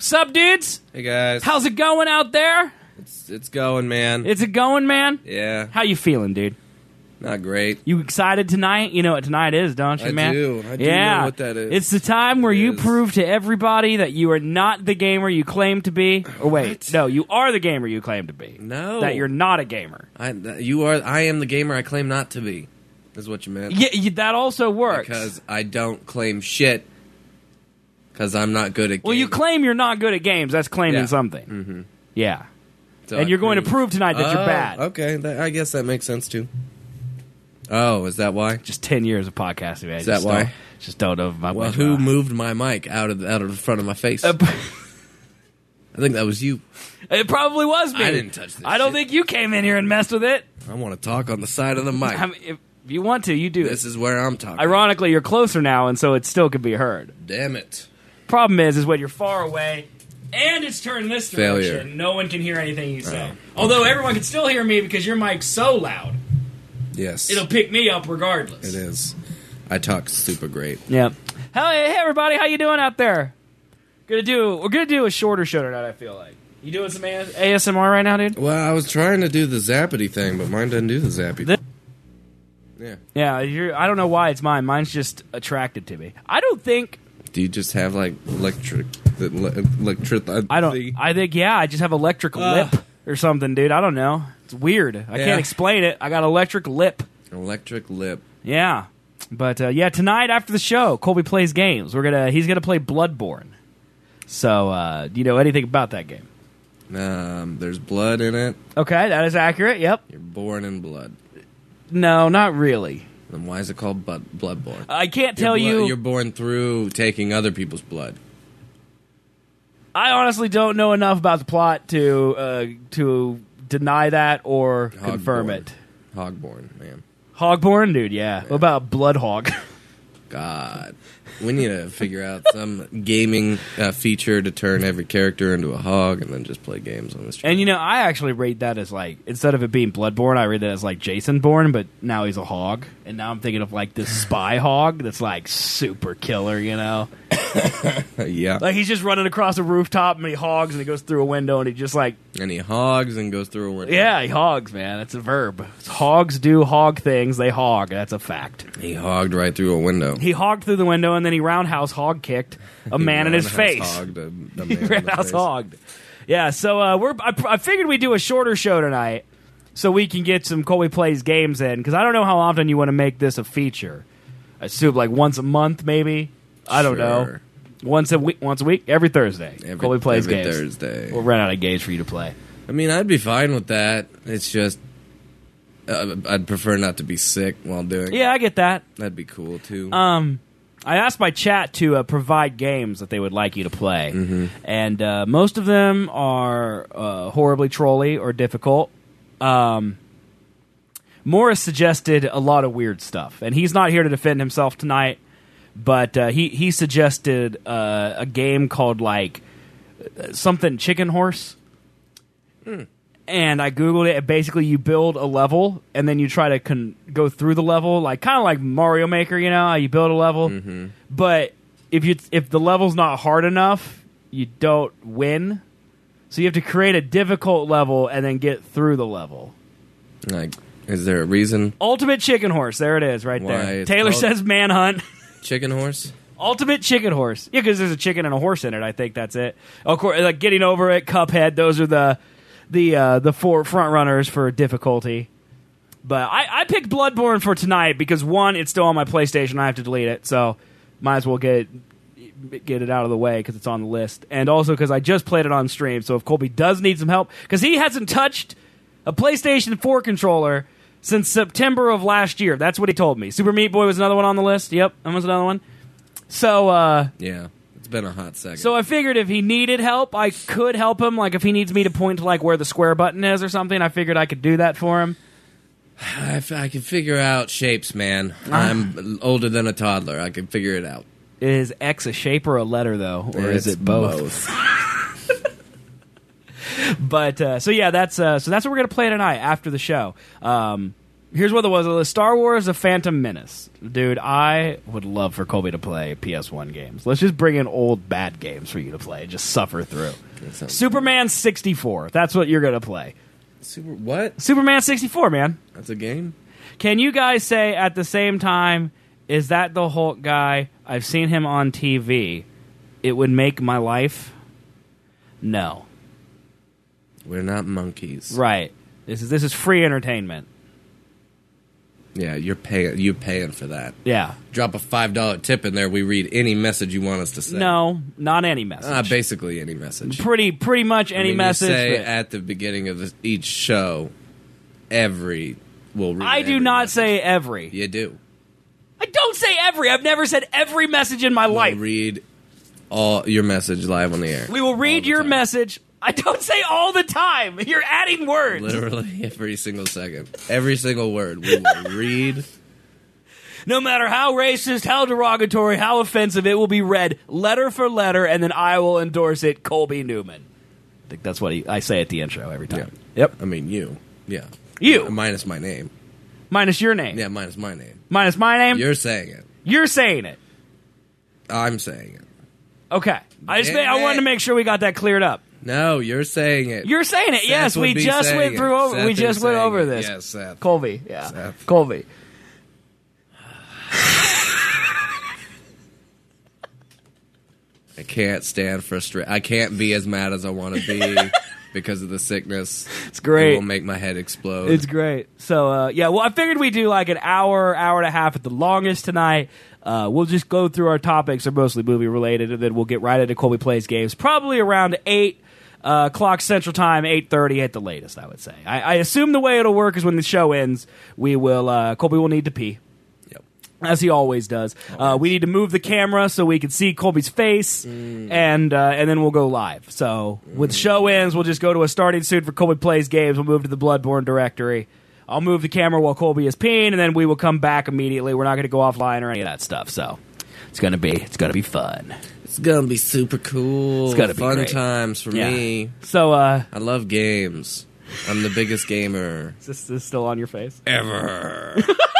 Sup, dudes? Hey guys. How's it going out there? It's going, man. Is it going, man? Yeah. How you feeling, dude? Not great. You excited tonight? You know what tonight is, don't you, man? I do know what that is. It's the time where you prove to everybody that you are not the gamer you claim to be. Or wait, no, you are the gamer you claim to be. No. That you're not a gamer. I am the gamer I claim not to be, is what you meant. Yeah, that also works. Because I don't claim shit, because I'm not good at games. Well, you claim you're not good at games. That's claiming something. Mm-hmm. Yeah. So and you're going to prove tonight that you're bad. Okay, I guess that makes sense, too. Oh, is that why? Just 10 years of podcasting, man. Is that why? Just don't know. Well, who moved my mic out of the front of my face? I think that was you. It probably was me. I didn't touch this I don't think you came in here and messed with it. I want to talk on the side of the mic. I mean, if you want to, you do. This is where I'm talking. Ironically, you're closer now, and so it still could be heard. Damn it. Problem is when you're far away and it's turned this direction, Failure. no one can hear anything you say. Although everyone can still hear me because your mic's so loud. Yes. It'll pick me up regardless. It is. I talk super great. Yep. Hey everybody, how you doing out there? We're gonna do a shorter show tonight, I feel like. You doing some ASMR right now, dude? Well, I was trying to do the zappity thing, but mine doesn't do the zappy thing. Yeah. Yeah, I don't know why it's mine. Mine's just attracted to me. I don't think... Do you just have, like, electric... I think, I just have electric lip or something, dude. I don't know. It's weird. I can't explain it. I got electric lip. Electric lip. Yeah. But, tonight after the show, Colby plays games. He's gonna play Bloodborne. So, do you know anything about that game? There's blood in it. Okay, that is accurate, yep. You're born in blood. No, not really. Then why is it called Bloodborne? I can't tell you... You're born through taking other people's blood. I honestly don't know enough about the plot to deny that or confirm it. Hogborn, man. Hogborn? Dude, yeah. What about Bloodhog? God. We need to figure out some gaming feature to turn every character into a hog and then just play games on this channel. And, I actually rate that as, like, instead of it being Bloodborne, I read that as, like, Jason Bourne, but now he's a hog. And now I'm thinking of, like, this spy hog that's, like, super killer, Yeah. Like, he's just running across a rooftop and he hogs and he goes through a window and he just, like... And he hogs and goes through a window. Yeah, he hogs, man. That's a verb. Hogs do hog things. They hog. That's a fact. He hogged right through a window. He hogged through the window and then he roundhouse hog kicked a man in his face. Hogged a man He roundhouse hogged. Yeah, so I figured we'd do a shorter show tonight so we can get some Colby Plays games in, because I don't know how often you want to make this a feature. I assume like once a month, maybe. I don't know. Once a week, every Thursday. Colby Plays games. Every Thursday. We'll run out of games for you to play. I mean, I'd be fine with that. It's just I'd prefer not to be sick while doing it. Yeah, I get that. That'd be cool, too. I asked my chat to provide games that they would like you to play. Mm-hmm. And most of them are horribly trolly or difficult. Morris suggested a lot of weird stuff. And he's not here to defend himself tonight. But he suggested a game called, like, something Chicken Horse. And I Googled it, and basically you build a level, and then you try to go through the level, like kind of like Mario Maker, how you build a level. Mm-hmm. But if the level's not hard enough, you don't win. So you have to create a difficult level and then get through the level. Like, is there a reason? Ultimate Chicken Horse, there it is, right there. Taylor says Manhunt. Chicken Horse? Ultimate Chicken Horse. Yeah, because there's a chicken and a horse in it. I think that's it. Of course, like Getting Over It, Cuphead. Those are the four front runners for difficulty. But I picked Bloodborne for tonight because, one, it's still on my PlayStation. I have to delete it, so might as well get it out of the way because it's on the list. And also because I just played it on stream, so if Colby does need some help, because he hasn't touched a PlayStation 4 controller since September of last year. That's what he told me. Super Meat Boy was another one on the list. Yep, that was another one. So, yeah, it's been a hot second. So I figured if he needed help, I could help him. Like, if he needs me to point to, like, where the square button is or something, I figured I could do that for him. I can figure out shapes, man. I'm older than a toddler. I can figure it out. Is X a shape or a letter, though? Or is it both? But, so yeah, that's what we're going to play tonight after the show. Here's what it was. Star Wars: The Phantom Menace. Dude, I would love for Colby to play PS1 games. Let's just bring in old bad games for you to play. Just suffer through. Superman 64. That's what you're going to play. What? Superman 64, man. That's a game? Can you guys say at the same time, is that the Hulk guy? I've seen him on TV. It would make my life? No. We're not monkeys. Right. This is free entertainment. Yeah, you're paying for that. Yeah. Drop a $5 tip in there. We read any message you want us to say. No, not any message. Basically any message. Pretty much any message. You say at the beginning of each show, we'll read. I do not say every. You do. I don't say every. I've never said every message in my life. We'll read all your message live on the air. We will read your message. I don't say all the time. You're adding words. Literally every single second. Every single word we will read. No matter how racist, how derogatory, how offensive, it will be read letter for letter, and then I will endorse it, Colby Newman. I think that's what I say at the intro every time. Yeah. Yep. I mean, you. Yeah. You. Minus my name. Minus your name. Yeah, minus my name. Minus my name? You're saying it. You're saying it. I'm saying it. Okay. I wanted to make sure we got that cleared up. No, you're saying it. You're saying it. Seth yes, we just went through over. We just went over this. Yes, Seth. Colby. Yeah. Seth. Colby. I can't stand frustration. I can't be as mad as I want to be because of the sickness. It's great. It will make my head explode. It's great. So, yeah, well, I figured we'd do like an hour and a half at the longest tonight. We'll just go through our topics. They're mostly movie-related, and then we'll get right into Colby Plays Games, probably around 8 o'clock Central Time, 8:30 at the latest, I would say. I assume the way it'll work is when the show ends, Colby will need to pee. As he always does. We need to move the camera so we can see Colby's face, and then we'll go live. So when the show ends, we'll just go to a starting soon for Colby Plays Games. We'll move to the Bloodborne directory. I'll move the camera while Colby is peeing, and then we will come back immediately. We're not going to go offline or any of that stuff. So it's gonna be fun. It's gonna be super cool. It's gonna be fun great. times for me. So I love games. I'm the biggest gamer. Is this still on your face? Ever.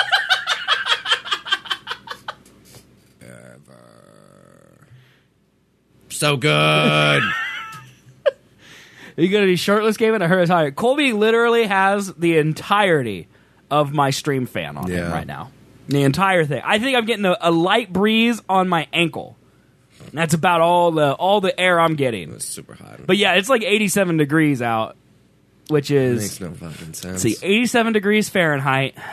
So good. Are you going to be shirtless gaming? I heard it's higher. Colby literally has the entirety of my stream fan on him right now. The entire thing. I think I'm getting a light breeze on my ankle. That's about all the air I'm getting. It's super hot. But yeah, it's like 87 degrees out, which is... Makes no fucking sense. See, 87 degrees Fahrenheit. I'm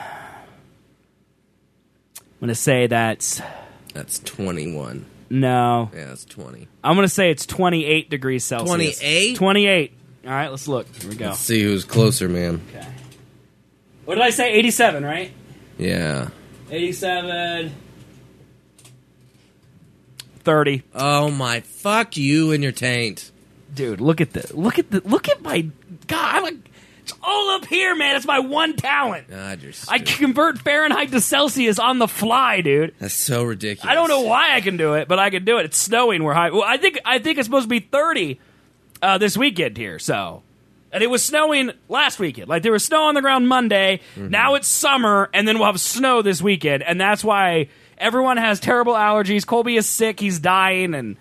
going to say that's 21. No. Yeah, it's 20. I'm going to say it's 28 degrees Celsius. 28? 28. All right, let's look. Here we go. Let's see who's closer, man. Okay. What did I say? 87, right? Yeah. 87. 30. Oh my! Fuck you and your taint, dude. Look at my God. It's all up here, man. It's my one talent. God, you're I can convert Fahrenheit to Celsius on the fly, dude. That's so ridiculous. I don't know why I can do it, but I can do it. It's snowing. We're high. Well, I think it's supposed to be 30 this weekend here. So, and it was snowing last weekend. Like there was snow on the ground Monday. Mm-hmm. Now it's summer, and then we'll have snow this weekend, and that's why everyone has terrible allergies. Colby is sick. He's dying, and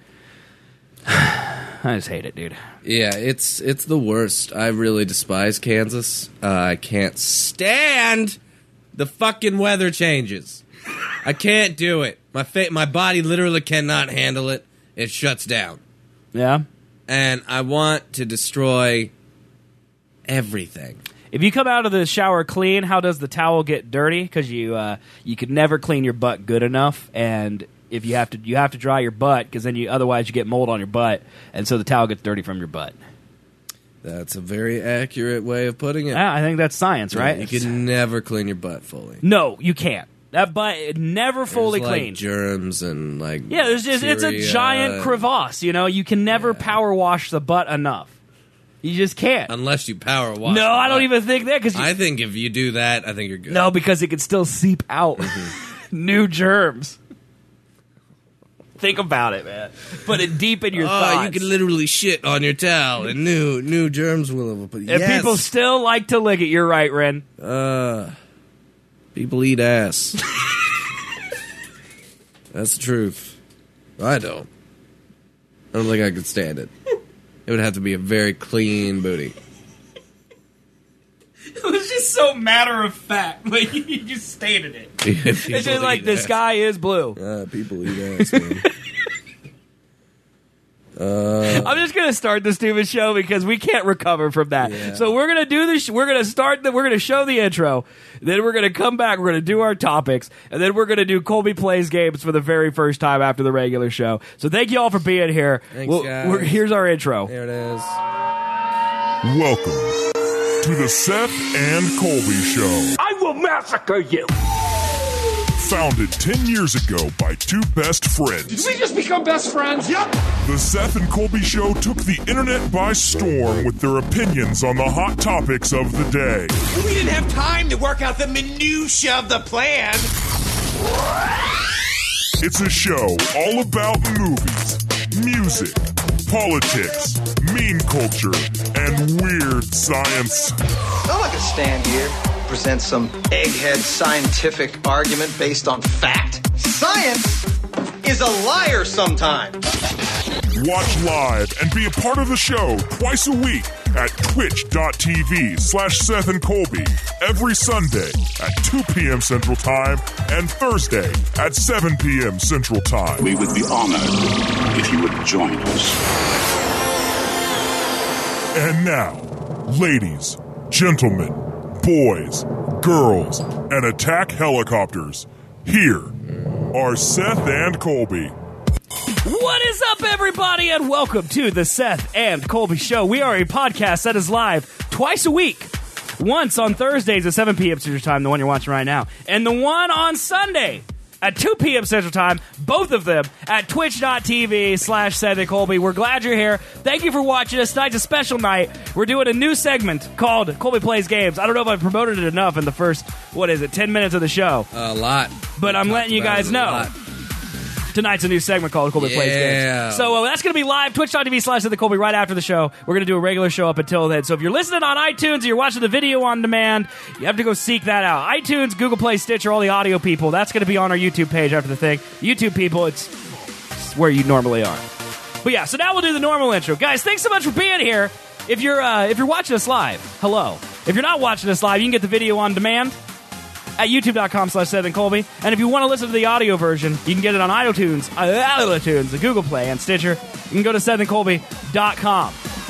I just hate it, dude. Yeah, it's the worst. I really despise Kansas. I can't stand the fucking weather changes. I can't do it. My body literally cannot handle it. It shuts down. Yeah. And I want to destroy everything. If you come out of the shower clean, how does the towel get dirty? Because you could never clean your butt good enough, and if you have to dry your butt, because then otherwise you get mold on your butt, and so the towel gets dirty from your butt. That's a very accurate way of putting it. Yeah, I think that's science, right? You can never clean your butt fully. No, you can't. That butt never fully there's cleaned. Germs and it's a giant crevasse. You can never power wash the butt enough. You just can't unless you power wash. No, I don't even think that because I think if you do that, I think you're good. No, because it can still seep out new germs. Think about it, man. Put it deep in your thoughts. You can literally shit on your towel, and new germs will have. And people still like to lick it. You're right, Ren. People eat ass. That's the truth. I don't think I could stand it. It would have to be a very clean booty. It was just so matter of fact. Like, you just stated it. It's just like, the sky is blue. People eat ass, man. I'm just gonna start the stupid show because we can't recover from that. Yeah. So we're gonna do this. We're gonna show the intro. Then we're gonna come back. We're gonna do our topics, and then we're gonna do Colby Plays Games for the very first time after the regular show. So thank you all for being here. Thanks, guys. Here's our intro. There it is. Welcome to the Seth and Colby Show. I will massacre you! Founded 10 years ago by two best friends. Did we just become best friends? Yep! The Seth and Colby Show took the internet by storm with their opinions on the hot topics of the day. We didn't have time to work out the minutia of the plan. It's a show all about movies, music, politics, meme culture, and weird science. I'm not gonna stand here and present some egghead scientific argument based on fact. Science is a liar sometimes. Watch live and be a part of the show twice a week at twitch.tv/Seth and Colby every Sunday at 2 p.m. Central Time and Thursday at 7 p.m. Central Time. We would be honored if you would join us. And now, ladies, gentlemen, boys, girls, and attack helicopters, here are Seth and Colby. What is up, everybody, and welcome to the Seth and Colby Show. We are a podcast that is live twice a week. Once on Thursdays at 7 p.m. Central Time, the one you're watching right now, and the one on Sunday at 2 p.m. Central Time, both of them at twitch.tv/Seth and Colby. We're glad you're here. Thank you for watching us. Tonight's a special night. We're doing a new segment called Colby Plays Games. I don't know if I've promoted it enough in the first, 10 minutes of the show. A lot. But I'm letting you guys know. Tonight's a new segment called Colby Plays Games. So that's going to be live, twitch.tv/Seth and Colby right after the show. We're going to do a regular show up until then. So if you're listening on iTunes or you're watching the video on demand, you have to go seek that out. iTunes, Google Play, Stitcher, all the audio people. That's going to be on our YouTube page after the thing. YouTube people, it's where you normally are. But yeah, so now we'll do the normal intro. Guys, thanks so much for being here. If you're watching us live, hello. If you're not watching us live, you can get the video on demand at youtube.com/Seth and Colby. And if you want to listen to the audio version, you can get it on iTunes, the Google Play, and Stitcher. You can go to SethandColby.com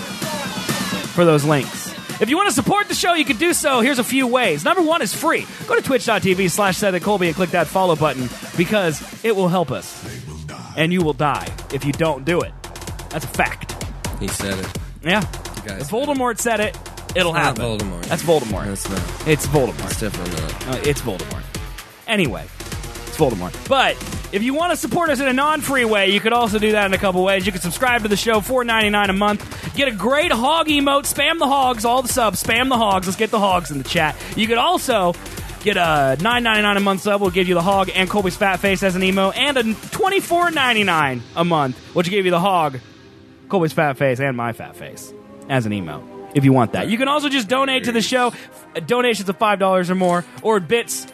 for those links. If you want to support the show, you can do so. Here's a few ways. Number one is free. Go to twitch.tv/Seth and Colby and click that follow button because it will help us. And you will die if you don't do it. That's a fact. He said it. Yeah. Guys, If Voldemort said it, it'll Not happen. Voldemort. That's Voldemort. That's not. It's Voldemort. It's definitely not. It's Voldemort. Anyway, it's Voldemort. But if you want to support us in a non-free way, you could also do that in a couple ways. You can subscribe to the show, $4.99 a month. Get a great hog emote. Spam the hogs, all the subs. Spam the hogs. Let's get the hogs in the chat. You could also get a $9.99 a month sub. We'll give you the hog and Colby's fat face as an emote. And a $24.99 a month, which will give you the hog, Colby's fat face, and my fat face as an emote. If you want that. You can also just donate to the show. Donations of $5 or more, or bits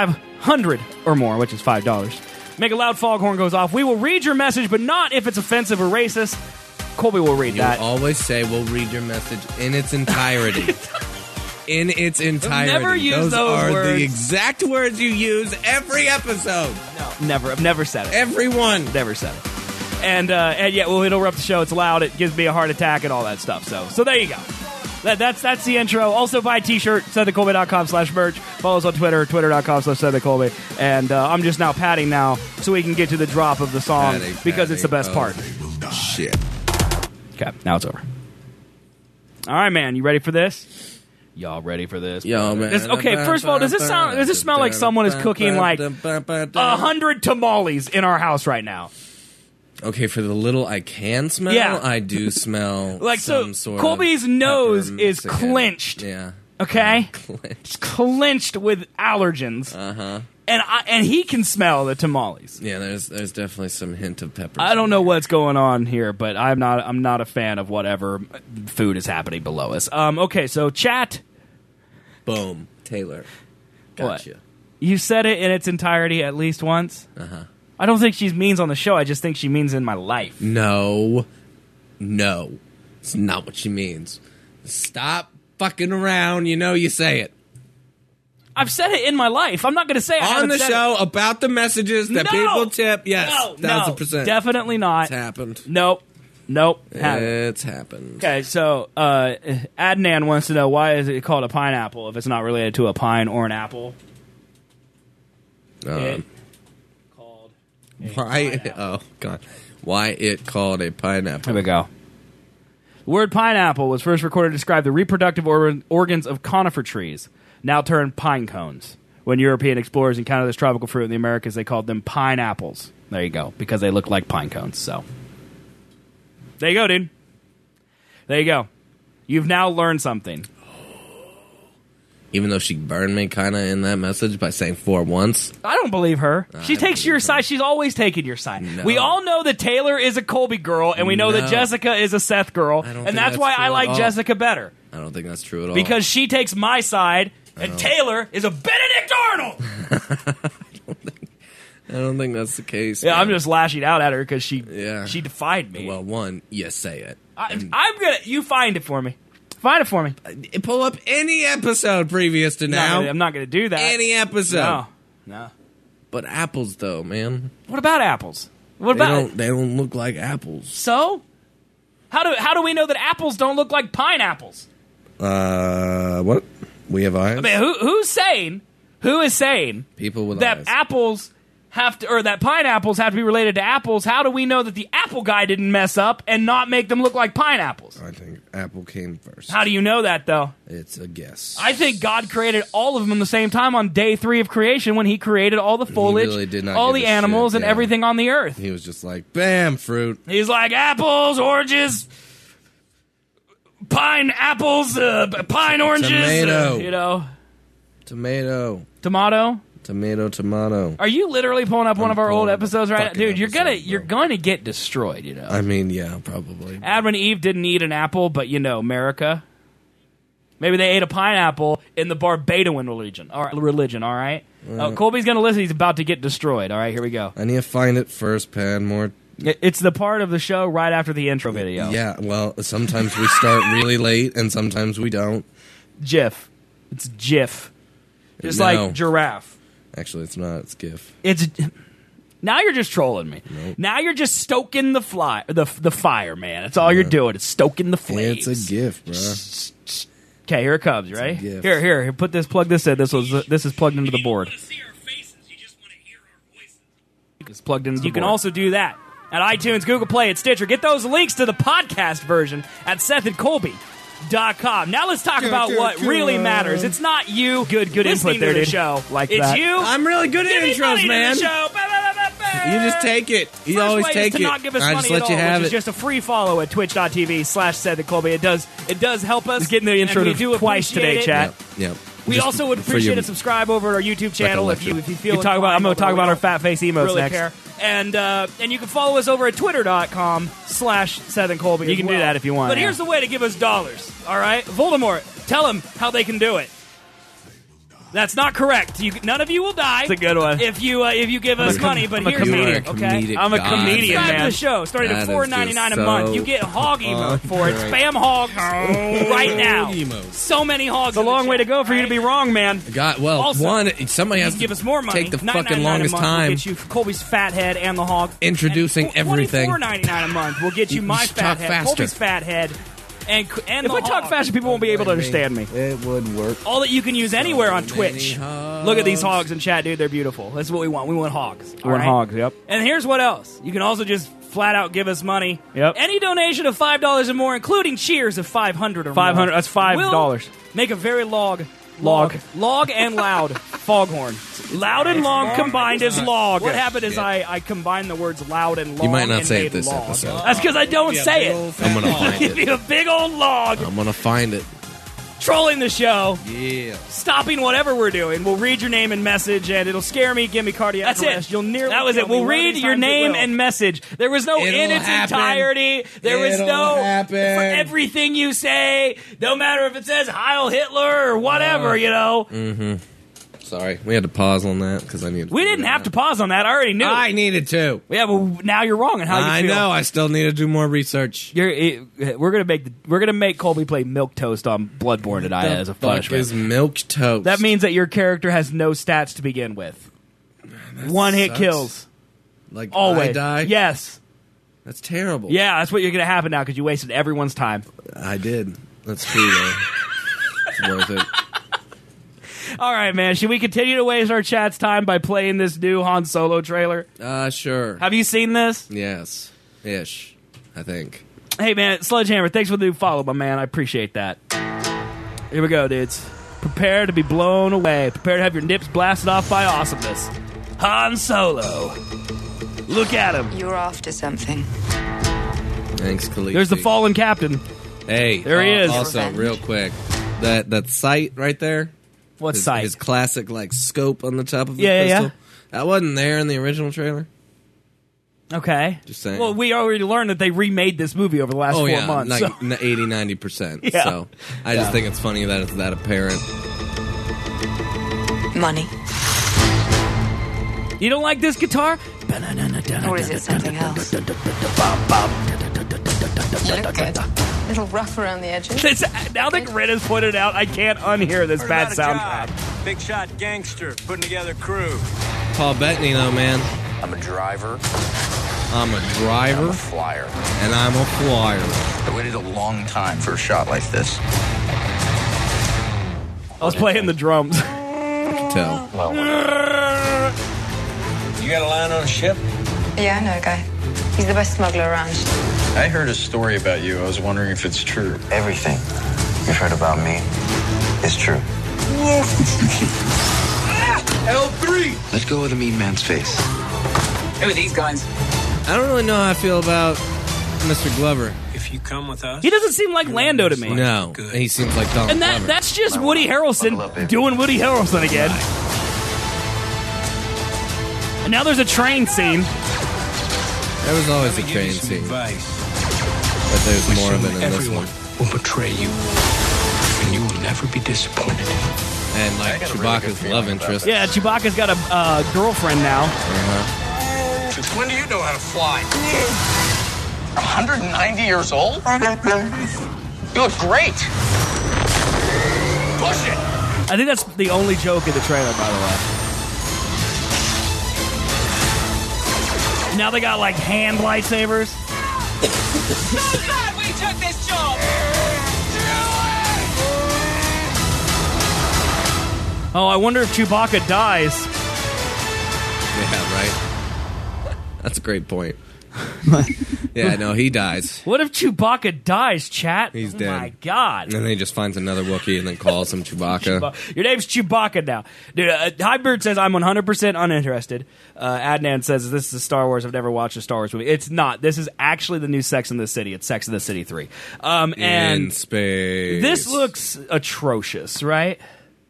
500 or more, which is $5. Make a loud foghorn goes off. We will read your message, but not if it's offensive or racist. Colby will read You that. always say we'll read your message in its entirety. In its entirety. Never use those are words. the exact words you use every episode. No, never. I've never said it. Everyone. Never said it. And yeah, we'll interrupt the show. It's loud. It gives me a heart attack and all that stuff. So there you go. That's the intro. Also buy a t-shirt, SethandColby.com/merch. Follow us on Twitter, Twitter.com/SethandColby. And I'm just now padding now so we can get to the drop of the song because it's the best part. Shit. Okay, now it's over. All right, man. You ready for this? Y'all ready for this? Yo, man. Okay, first of all, does this smell like someone is cooking like 100 tamales in our house right now? Okay, for the little I can smell, Yeah. I do smell Like, some so sort Colby's of nose pepper is Mexican. clenched. Yeah. Okay? Clenched. It's clenched with allergens. Uh-huh. And he can smell the tamales. Yeah, there's definitely some hint of pepper. I don't know what's going on here, but I'm not a fan of whatever food is happening below us. Okay, so chat. Boom. Taylor. What? Gotcha. You said it in its entirety at least once. I don't think she means on the show. I just think she means in my life. No. It's not what she means. Stop fucking around. You know you say it. I've said it in my life. I'm not going to say I On haven't the said show it. about the messages that No! people tip. Yes, No, 1,000%. definitely not. It's happened. Nope. Haven't. It's happened. Okay, so Adnan wants to know, why is it called a pineapple if it's not related to a pine or an apple? It called a Why? pineapple. Oh God! Why it called a pineapple? Here we go. The word pineapple was first recorded to describe the reproductive organs of conifer trees, now termed pine cones. When European explorers encountered this tropical fruit in the Americas, they called them pineapples. There you go, because they look like pine cones. So there you go, dude. There you go. You've now learned something. Even though she burned me kind of in that message by saying "for once." I don't believe her. She takes your side. She's always taken your side. No. We all know that Taylor is a Colby girl, and we know that No. Jessica is a Seth girl, I don't and think that's why that's I true like at all. Jessica better. I don't think that's true at all. Because she takes my side, and Taylor is a Benedict Arnold. I don't think that's the case. Yeah, man. I'm just lashing out at her because she Yeah. defied me. Well, one, you say it. I'm gonna. You find it for me. Find it for me. Pull up any episode previous to now. I'm not gonna do that. Any episode. No. But apples, though, man. What about apples? What about They don't look like apples. so? How do we know that apples don't look like pineapples? What? We have eyes. I mean, who is saying People with that eyes. apples have to, or that pineapples have to be related to apples? How do we know that the apple guy didn't mess up and not make them look like pineapples? I think apple came first. How do you know that, though? It's a guess. I think God created all of them at the same time on day 3 of creation when He created all the foliage, really did not all give the a animals, shit, and yeah. everything on the earth. He was just like, bam, fruit. He's like, apples, oranges, pine apples, pine oranges. Tomato. You know, Tomato. tomato. Tomato. Are you literally pulling up one of our old pulling up episodes a right now? fucking Dude, you're episode, bro. gonna get destroyed, you know. I mean, yeah, probably. Adam and Eve didn't eat an apple, but you know, America. Maybe they ate a pineapple in the Barbadian religion. All right? Colby's gonna listen. He's about to get destroyed. All right, here we go. I need to find it first, Padmore. It's the part of the show right after the intro video. Yeah, well, sometimes we start really late and sometimes we don't. GIF. It's GIF. Just No. like giraffe. Actually, it's not. It's GIF. It's now you're just trolling me. Nope. Now you're just stoking the fire, man. That's all you're doing. It's stoking the flames. It's a GIF, bro. Okay, here it comes. You ready? GIF. Here. Plug this in. This is plugged into the board. It's plugged into the board. You can also do that at iTunes, Google Play, and Stitcher. Get those links to the podcast version at SethAndColby.com. Now let's talk about what really matters. It's not you. Good input there, to the dude. show. Like It's that. you. I'm really good Give at me money intros, to man. the show. You just take it. You First always way take is to it. not give us I money just let at you all, have which it. is just a free follow at twitch.tv/SethAndColby. It does help us. It's getting the intro and we do twice appreciate today, it. chat. Yep. We Just also would for appreciate you. it. Subscribe over at our YouTube channel if you feel. I'm going to talk about our fat face emotes really next. care. And you can follow us over at twitter.com/SethAndColby. You as can do well. that if you want, But yeah. here's the way to give us dollars. All right, Voldemort, tell them how they can do it. That's not correct. None of you will die. That's a good one. If you give us money, but I'm a here's the comedian. thing, okay? I'm a comedian, Subscribe to man. the show, starting at That is $4.99 a just month. so You get hog emote for it. great. Spam hogs right now. Emotes. So many hogs. It's a long way to go for you to be wrong, man. God, well, Also, somebody You has can to give us more money. take the $9.99 fucking a longest month will time get you Colby's fat head and the hog. introducing And everything. $24.99 a month will get you You my should fat talk head, faster. Colby's fat head, and If the we talk hog. faster, people won't be able to understand me. It would work. All that you can use anywhere on many Twitch. hogs. Look at these hogs in chat, dude. They're beautiful. That's what we want. We want hogs. We want hogs, yep. And here's what else. You can also just flat out give us money. Yep. Any donation of $5 or more, including cheers of $500 or more. 500, that's $5. will make a very log and loud foghorn. Loud and long combined is log. What happened is I combined the words loud and long. You might not and say it made this log. episode. That's because I don't say it. I'm gonna find Give it. you a big old log. I'm gonna find it. Trolling the show. Yeah. Stopping whatever we're doing. We'll read your name and message, and it'll scare me, give me cardiac That's arrest. it. You'll nearly That was kill it. me. We'll One of read these your times it name will. and message. There was no It'll in its happen. entirety. There was It'll no happen. For everything you say, no matter if it says Heil Hitler or whatever, you know. Sorry, we had to pause on that because I needed. We didn't have to pause on that. I already knew. I needed to. Yeah, but now you're wrong on how you I feel. know. I still need to do more research. We're gonna make Colby play milk toast on Bloodborne tonight as a Fuck punishment. is milk toast? That means that your character has no stats to begin with. One hit sucks. kills. Like Always. I die. Yes. That's terrible. Yeah, that's what you're gonna happen now because you wasted everyone's time. I did. That's true though. It's worth it. All right, man. Should we continue to waste our chat's time by playing this new Han Solo trailer? Sure. Have you seen this? Yes. Ish. I think. Hey, man, Sledgehammer, thanks for the new follow, my man. I appreciate that. Here we go, dudes. Prepare to be blown away. Prepare to have your nips blasted off by awesomeness. Han Solo. Look at him. You're after something. Thanks, Khaleesi. There's the fallen captain. Hey, There he is. Also, Revenge. real quick, that sight right there. What his, sight? His classic like scope on the top of the Yeah, pistol. yeah. That wasn't there in the original trailer. Okay. Just saying. Well, we already learned that they remade this movie over the last 4 months. like so- 80-90%. Yeah. So I just think it's funny that it's that apparent. Money. You don't like this guitar? Or is it something else? You look good. A little rough around the edges. Now that Grit has pointed out, I can't unhear this bad soundtrack. Big shot gangster putting together crew. Paul Bettany, though, man. I'm a driver. I'm a driver Flyer. and I'm a flyer. I waited a long time for a shot like this. I was playing the drums. Tell. Well, you got a line on a ship? Yeah, I know a guy. He's the best smuggler around. I heard a story about you. I was wondering if it's true. Everything you've heard about me is true. L3! Let's go with a mean man's face. Who are these guys? I don't really know how I feel about Mr. Glover. If you come with us... He doesn't seem like Lando to me. No, he seems like Donald And Glover. that's just Woody Harrelson doing Woody Harrelson again. And now there's a train scene. There was always a train scene, but there's more of it in this one. will betray you, and you will never be disappointed. And like Chewbacca's love interest. Yeah, Chewbacca's got a girlfriend now. Since when do you know how to fly? 190 years old? You look great. Push it. I think that's the only joke in the trailer, by the way. Now they got like hand lightsabers. So glad we took this job. Oh, I wonder if Chewbacca dies. Yeah, right. That's a great point. Yeah, no, he dies. What if Chewbacca dies, chat? He's Oh dead. my God. And then he just finds another Wookiee and then calls him Chewbacca. Your name's Chewbacca now. Dude, Highbird says, I'm 100% uninterested. Adnan says, this is Star Wars. I've never watched a Star Wars movie. It's not. This is actually the new Sex and the City. It's Sex and the City 3. And In space. this looks atrocious, right?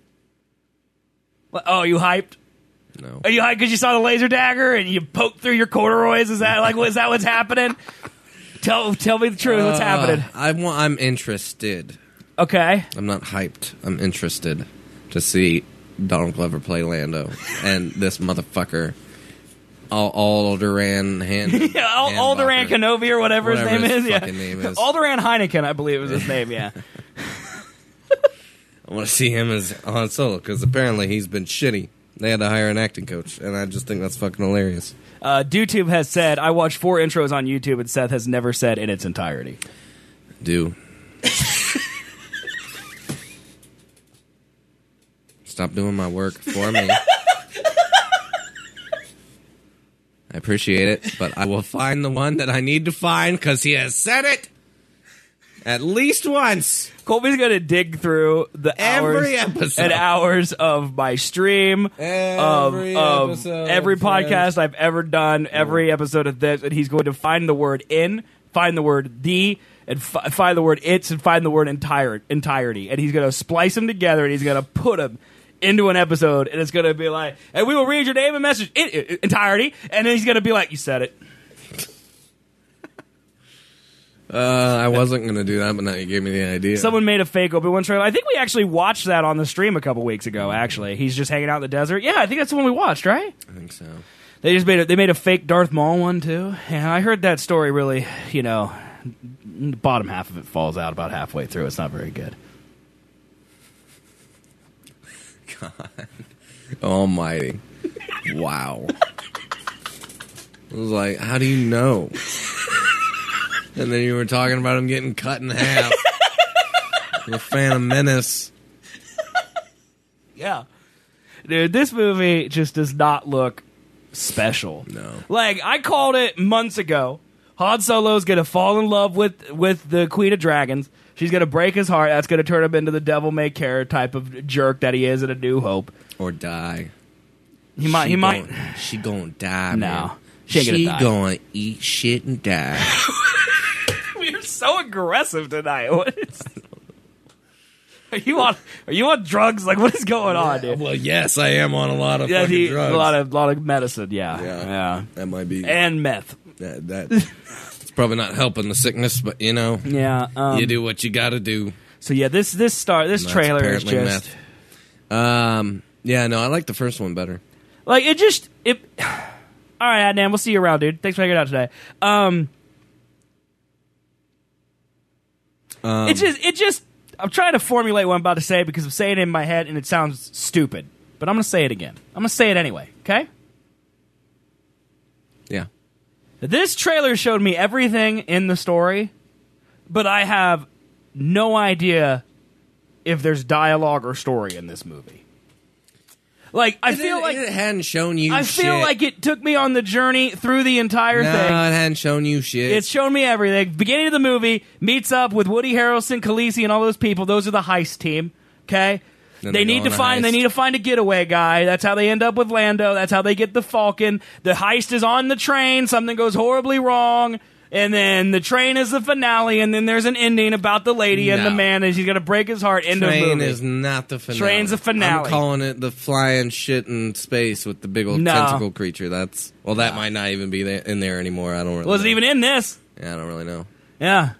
Oh, you hyped? No. Are you hyped because you saw the laser dagger and you poked through your corduroys? Is that what's happening? Tell me the truth. What's happening? I'm interested. Okay. I'm not hyped. I'm interested to see Donald Glover play Lando and this motherfucker, Alderaan Alderaan Kenobi or whatever his name is. fucking name is. Alderaan Heineken, I believe was his name. Yeah. I want to see him as Han Solo because apparently he's been shitty. They had to hire an acting coach, and I just think that's fucking hilarious. DoTube has said, I watched 4 intros on YouTube, and Seth has never said in its entirety. Do. Stop doing my work for me. I appreciate it, but I will find the one that I need to find because he has said it at least once. Colby's going to dig through the Every hours episode. and hours of my stream, Every of episode, every friends. podcast I've ever done, every episode of this, and he's going to find the word in, find the word the, and find the word it's, and find the word entirety. And he's going to splice them together, and he's going to put them into an episode, and it's going to be like, and we will read your name and message, entirety, and then he's going to be like, you said it. I wasn't going to do that, but now you gave me the idea. Someone made a fake Obi-Wan trailer. I think we actually watched that on the stream a couple weeks ago, actually. He's just hanging out in the desert. Yeah, I think that's the one we watched, right? I think so. They made a fake Darth Maul one, too. And I heard that story really, the bottom half of it falls out about halfway through. It's not very good. God almighty. Wow. I was like, how do you know? And then you were talking about him getting cut in half. The Phantom Menace. Yeah. Dude, this movie just does not look special. No. Like, I called it months ago. Han Solo's going to fall in love with the Queen of Dragons. She's going to break his heart. That's going to turn him into the devil-may-care type of jerk that he is in A New Hope. Or die. He might. She gonna die, No. man. She ain't gonna She die. gonna eat shit and die. We're so aggressive tonight. What is... Are you on drugs? Like, what is going on, dude? Well, yes, I am on a lot of fucking drugs. A lot of medicine, yeah. That might be. And meth. It's probably not helping the sickness, but Yeah. you do what you gotta do. So yeah, this trailer is apparently just meth. Yeah, no, I like the first one better. like it. All right, Adnan, we'll see you around, dude. Thanks for hanging out today. It just. I'm trying to formulate what I'm about to say because I'm saying it in my head and it sounds stupid. But I'm going to say it again. I'm going to say it anyway, okay? Yeah. This trailer showed me everything in the story, but I have no idea if there's dialogue or story in this movie. Like, I feel like it hadn't shown you I shit. feel like it took me on the journey through the entire No, thing. it hadn't shown you shit. It's shown me everything. Beginning of the movie, meets up with Woody Harrelson, Khaleesi, and all those people. Those are the heist team. Okay? Then They they need go to on a find heist. a getaway guy. That's how they end up with Lando. That's how they get the Falcon. The heist is on the train. Something goes horribly wrong. And then the train is the finale, and then there's an ending about the lady and the No. man, and she's going to break his heart into a Train movie. is not the finale. Train's the finale. I'm calling it the flying shit in space with the big old No. tentacle creature. That might not even be in there anymore. I don't really Wasn't know. even in this. Yeah, I don't really know. Yeah.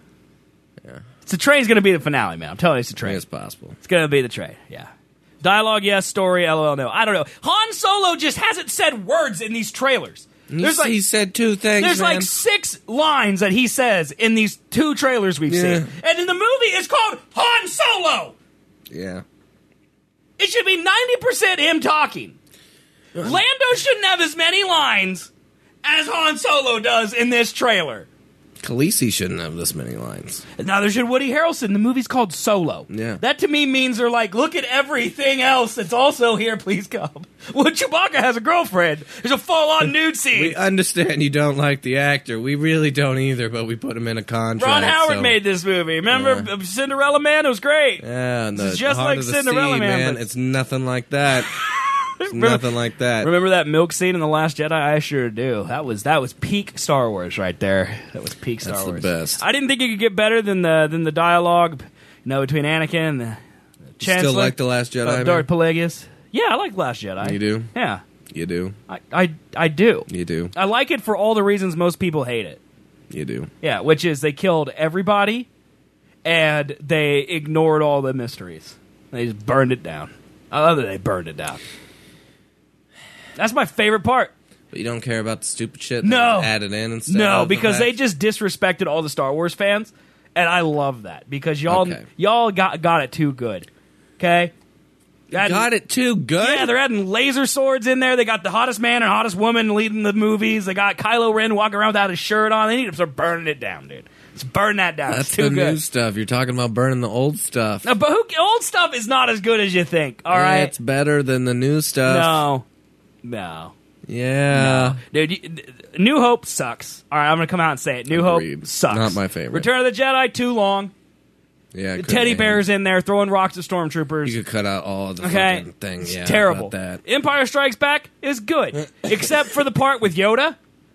So train's going to be the finale, man. I'm telling you, it's the train. It's possible. It's going to be the train, yeah. Dialogue, yes. Story, LOL, no. I don't know. Han Solo just hasn't said words in these trailers. He said two things, There's man. like 6 lines that he says in these 2 trailers we've seen. And in the movie, it's called Han Solo. Yeah. It should be 90% him talking. Lando shouldn't have as many lines as Han Solo does in this trailer. Khaleesi shouldn't have this many lines. Neither should Woody Harrelson. The movie's called Solo. Yeah. That to me means they're like, look at everything else that's also here, please come. Well, Chewbacca has a girlfriend. There's a full-on nude scene. We understand you don't like the actor. We really don't either, but we put him in a contract. Ron Howard so- made this movie. Remember Cinderella Man? It was great. Yeah, and This the is just Heart like of the Cinderella Sea, Man, but- It's nothing like that. It's nothing like that. Remember that milk scene in The Last Jedi? I sure do. That was peak Star Wars right there. That was peak Star That's the Wars. best. I didn't think it could get better than the dialogue, between Anakin and the Chancellor. Still like The Last Jedi, man? Darth Plagueis. Yeah, I like Last Jedi. You do? Yeah, You do. I do. You do. I like it for all the reasons most people hate it. You do. Yeah, which is they killed everybody and they ignored all the mysteries. They just burned it down. I love that they burned it down. That's my favorite part. But you don't care about the stupid shit that No. was added in and stuff? No, because they just disrespected all the Star Wars fans, and I love that because y'all got it too good. Okay? Got it too good? Yeah, they're adding laser swords in there. They got the hottest man and hottest woman leading the movies. They got Kylo Ren walking around without his shirt on. They need to start burning it down, dude. Just burn that down. That's it's too the good. new stuff. You're talking about burning the old stuff. No, but old stuff is not as good as you think, all right? It's better than the new stuff. No. Yeah. No. Dude, New Hope sucks. All right, I'm going to come out and say it. New Agreed. Hope sucks. Not my favorite. Return of the Jedi, too long. Yeah. The teddy bears in there throwing rocks at stormtroopers. You could cut out all of the Okay. fucking thing. It's Yeah, terrible. about that. Empire Strikes Back is good, except for the part with Yoda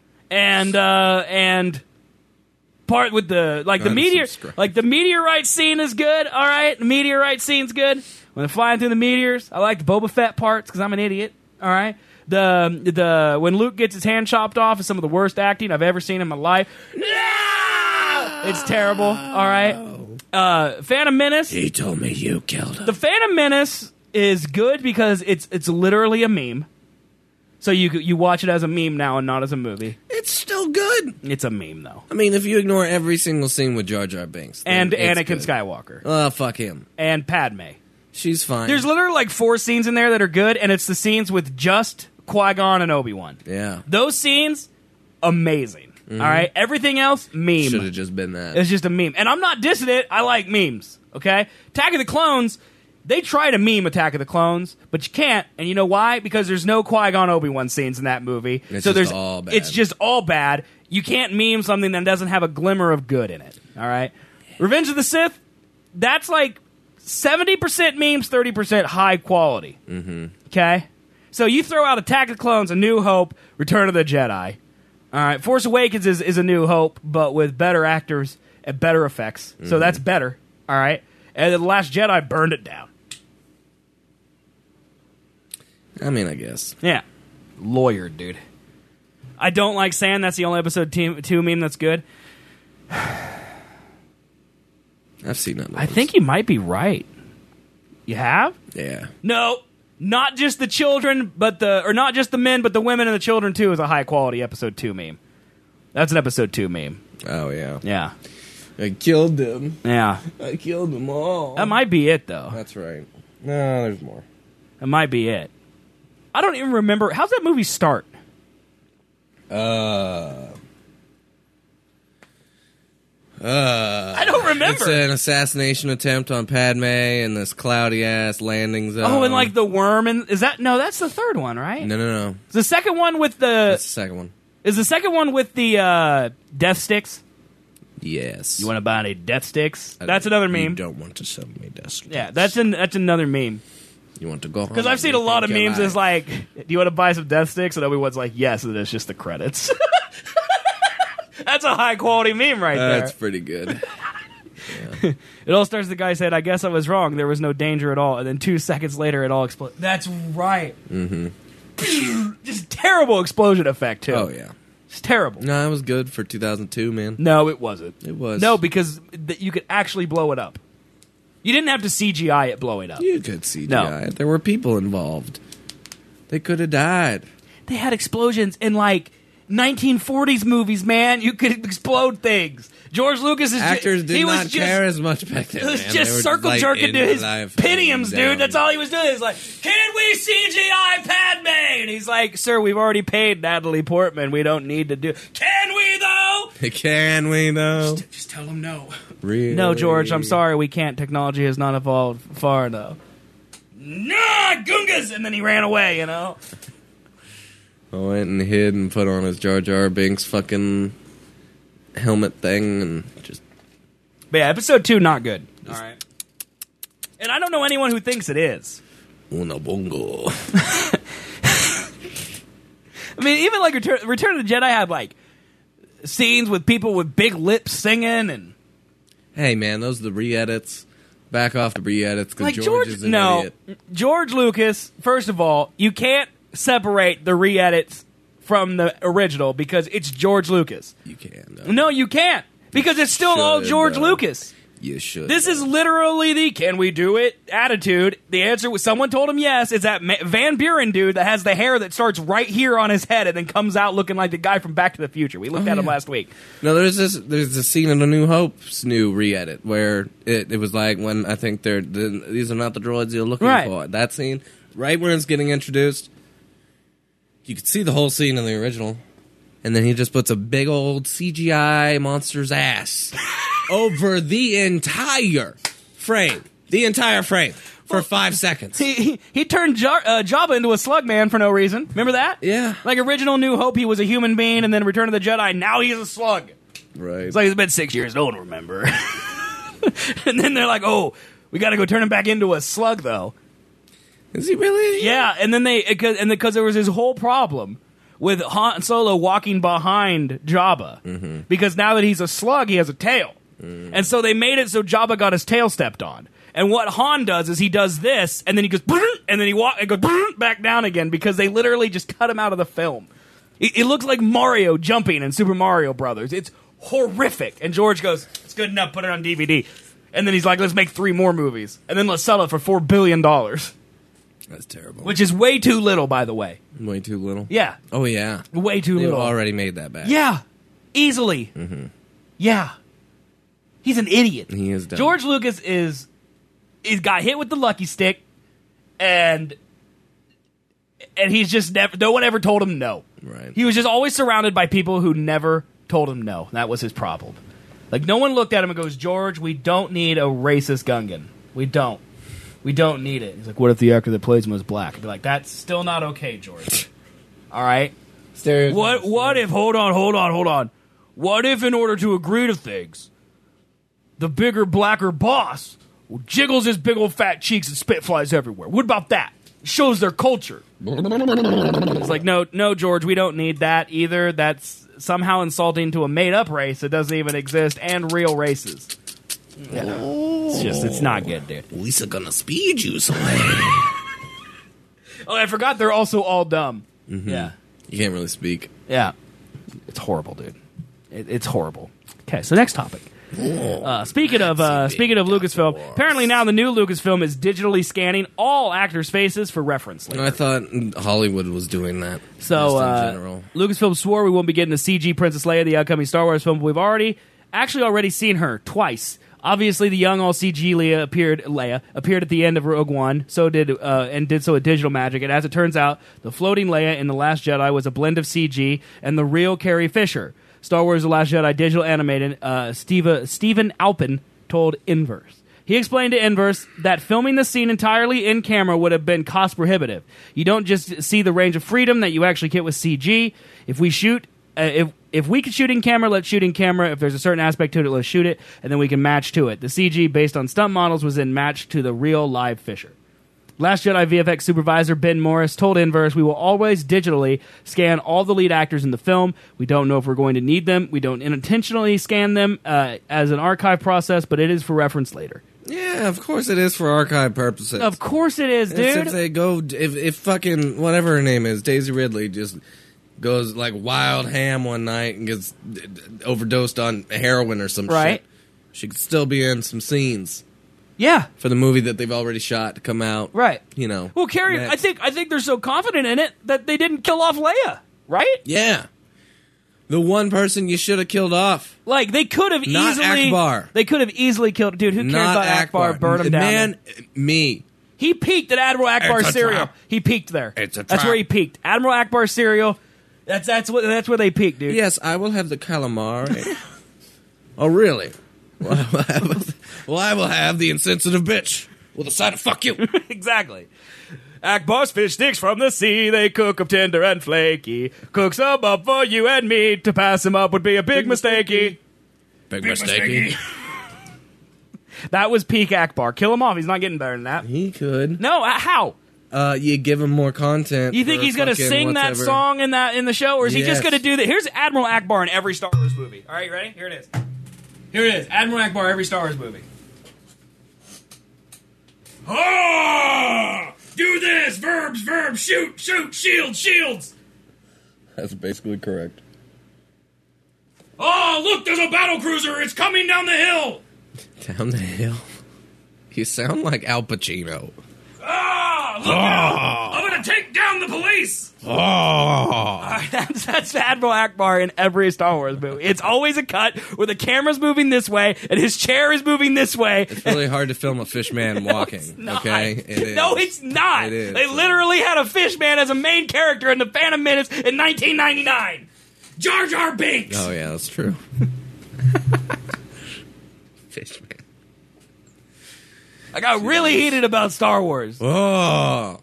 and part with the the meteorite scene is good. All right, the meteorite scene's good when they're flying through the meteors. I like the Boba Fett parts because I'm an idiot. All right, the when Luke gets his hand chopped off is some of the worst acting I've ever seen in my life. It's terrible. All right. Phantom Menace. He told me you killed him. The Phantom Menace is good because it's literally a meme. So you watch it as a meme now and not as a movie. It's still good. It's a meme though. I mean, if you ignore every single scene with Jar Jar Binks, then And it's Anakin good. Skywalker. Oh, fuck him. And Padme. She's fine. There's literally like 4 scenes in there that are good, and it's the scenes with just Qui-Gon and Obi-Wan. Yeah. Those scenes, amazing. All right? Everything else, meme. Should have just been that. It's just a meme. And I'm not dissing it. I like memes, okay? Attack of the Clones, they try to meme Attack of the Clones, but you can't. And you know why? Because there's no Qui-Gon Obi-Wan scenes in that movie. It's so just there's all bad. It's just all bad. You can't meme something that doesn't have a glimmer of good in it, all right? Revenge of the Sith, that's like 70% memes, 30% high quality. Mm-hmm. Okay? So you throw out Attack of the Clones, A New Hope, Return of the Jedi. All right, Force Awakens is A New Hope, but with better actors and better effects. So that's better. All right? And The Last Jedi burned it down. I mean, I guess. Yeah. Lawyer, dude. I don't like saying that's the only episode 2 meme that's good. I've seen that. I think you might be right. You have? Yeah. No, not just the children, or not just the men, but the women and the children too is a high quality episode 2 meme. That's an episode 2 meme. Oh, yeah. Yeah. I killed them. Yeah. I killed them all. That might be it, though. That's right. No, there's more. That might be it. I don't even remember. How's that movie start? I don't remember. It's an assassination attempt on Padme in this cloudy ass landing zone. Oh, and like the worm, and is that no? That's the third one, right? No. Is the second one with the? That's the second one. Is the second one with the death sticks? Yes. You want to buy any death sticks? That's another meme. You don't want to sell me death sticks. Yeah, that's another meme. You want to go home? Because I've seen a lot of memes is like, do you want to buy some death sticks? And everyone's like, yes, and it's just the credits. That's a high quality meme right there. That's pretty good. It all starts the guy said, I guess I was wrong. There was no danger at all. And then 2 seconds later, it all exploded. That's right. Mm-hmm. Just terrible explosion effect, too. Oh, yeah. It's terrible. No, it was good for 2002, man. No, it wasn't. It was. No, because you could actually blow it up. You didn't have to CGI it blowing up. You could CGI No. it. There were people involved. They could have died. They had explosions in, like, 1940s movies, man. You could explode things. George Lucas is Actors did not care as much back then. He was man. just They were circle like jerking into to his life pinions, down. dude. That's all he was doing. He's like, can we CGI Padme? And he's like, sir, we've already paid Natalie Portman. We don't need to do. Can we though? Can we though? Just tell him no. Really? No, George. I'm sorry, we can't. Technology has not evolved far enough. Nah, Gungas, and then he ran away. You know. I went and hid and put on his Jar Jar Binks fucking helmet thing and just. But yeah, episode 2 not good. All right. And I don't know anyone who thinks it is. Una bongo. I mean, even like Return of the Jedi had like scenes with people with big lips singing and. Hey man, those are the re-edits. Back off the re-edits because Like George is an idiot. George Lucas. First of all, you can't separate the re-edits from the original because it's George Lucas. You can. No, you can't because it's still all should, George though. Lucas. You should. This is literally the "can we do it" attitude. The answer was someone told him yes. It's that Van Buren dude that has the hair that starts right here on his head and then comes out looking like the guy from Back to the Future. We looked at him last week. No, there's a scene in A New Hope's new re-edit where it was like when I think these are not the droids you're looking Right. for. That scene, right when it's getting introduced, you could see the whole scene in the original, and then he just puts a big old CGI monster's ass over the entire frame. The entire frame. For 5 seconds. He turned Jabba into a slug man for no reason. Remember that? Yeah. Like original New Hope, he was a human being, and then Return of the Jedi, now he's a slug. Right. It's like it's been 6 years, no one will remember. And then they're like, oh, we got to go turn him back into a slug, though. Is he really? Yeah, and then because there was this whole problem with Han Solo walking behind Jabba, because now that he's a slug, he has a tail, and so they made it so Jabba got his tail stepped on. And what Han does is he does this, and then he goes, and then he goes back down again because they literally just cut him out of the film. It looks like Mario jumping in Super Mario Brothers. It's horrific. And George goes, it's good enough, put it on DVD. And then he's like, let's make 3 more movies. And then let's sell it for $4 billion. That's terrible. Which is way too little, by the way. Way too little? Yeah. Oh, yeah. Way too They've little. already made that back. Yeah. Easily. Mm-hmm. Yeah. He's an idiot. He is dumb. George Lucas he's got hit with the lucky stick, and he's just never, no one ever told him no. Right. He was just always surrounded by people who never told him no. That was his problem. Like, no one looked at him and goes, George, we don't need a racist Gungan. We don't. We don't need it. He's like, what if the actor that plays him was black? I'd be like, that's still not okay, George. All right? What if, hold on. What if in order to agree to things, the bigger, blacker boss jiggles his big old fat cheeks and spit flies everywhere? What about that? It shows their culture. It's like, no, George, we don't need that either. That's somehow insulting to a made-up race that doesn't even exist, and real races. Yeah. It's not good, dude. We're gonna speed you somewhere. Oh, I forgot they're also all dumb. Mm-hmm. Yeah. You can't really speak. Yeah. It's horrible, dude. It's horrible. Okay, so next topic. Speaking of Lucasfilm, apparently now the new Lucasfilm is digitally scanning all actors' faces for reference later. I thought Hollywood was doing that. So just in general. Lucasfilm swore we won't be getting the CG Princess Leia, the upcoming Star Wars film, but we've already seen her twice. Obviously, the young all CG Leia appeared at the end of Rogue One, and did so with digital magic. And as it turns out, the floating Leia in The Last Jedi was a blend of CG and the real Carrie Fisher. Star Wars The Last Jedi digital animated Stephen Alpin told Inverse. He explained to Inverse that filming the scene entirely in camera would have been cost prohibitive. You don't just see the range of freedom that you actually get with CG. If we could shoot in camera, let's shoot in camera. If there's a certain aspect to it, let's shoot it, and then we can match to it. The CG based on stunt models was then matched to the real live Fisher. Last Jedi VFX supervisor Ben Morris told Inverse, we will always digitally scan all the lead actors in the film. We don't know if we're going to need them. We don't intentionally scan them as an archive process, but it is for reference later. Yeah, of course it is for archive purposes. Of course it is, dude. If fucking whatever her name is, Daisy Ridley, just goes like wild ham one night and gets overdosed on heroin or some shit, she could still be in some scenes. Yeah, for the movie that they've already shot to come out. Right. You know. Well, Carrie, next. I think they're so confident in it that they didn't kill off Leia, right? Yeah. The one person you should have killed off. Like, they could have Not Akbar. They could have easily killed. Dude, who cares about Akbar? Burn him down. Man, me. He peaked at Admiral Akbar's cereal. He peaked there. It's a trap. That's where he peaked. Admiral Akbar's cereal. That's where they peaked, dude. Yes, I will have the calamari. Oh, really? Well, I will have the insensitive bitch with a side of fuck you. Exactly. Akbar's fish sticks from the sea. They cook 'em tender and flaky. Cooks 'em up for you and me. To pass 'em up would be a big mistakey. Big mistakey. That was peak Akbar. Kill him off. He's not getting better than that. He could. No, how? You give him more content. You think he's going to sing that song in the show, or is he just going to do that? Here's Admiral Akbar in every Star Wars movie. All right, you ready? Here it is. Here it is. Admiral Akbar, every Star Wars movie. Ah! Do this! Verbs, shoot, shields! That's basically correct. Oh, look, there's a battle cruiser! It's coming down the hill! Down the hill? You sound like Al Pacino. Ah! Look out! I'm gonna take down the police! That's Admiral Akbar in every Star Wars movie. It's always a cut where the camera's moving this way and his chair is moving this way. It's really hard to film a fish man walking. It's not. Okay, it is. No, it's not. It is. They literally had a fish man as a main character in the Phantom Menace in 1999. Jar Jar Binks. Oh yeah, that's true. Fish man. I got really heated about Star Wars. Oh,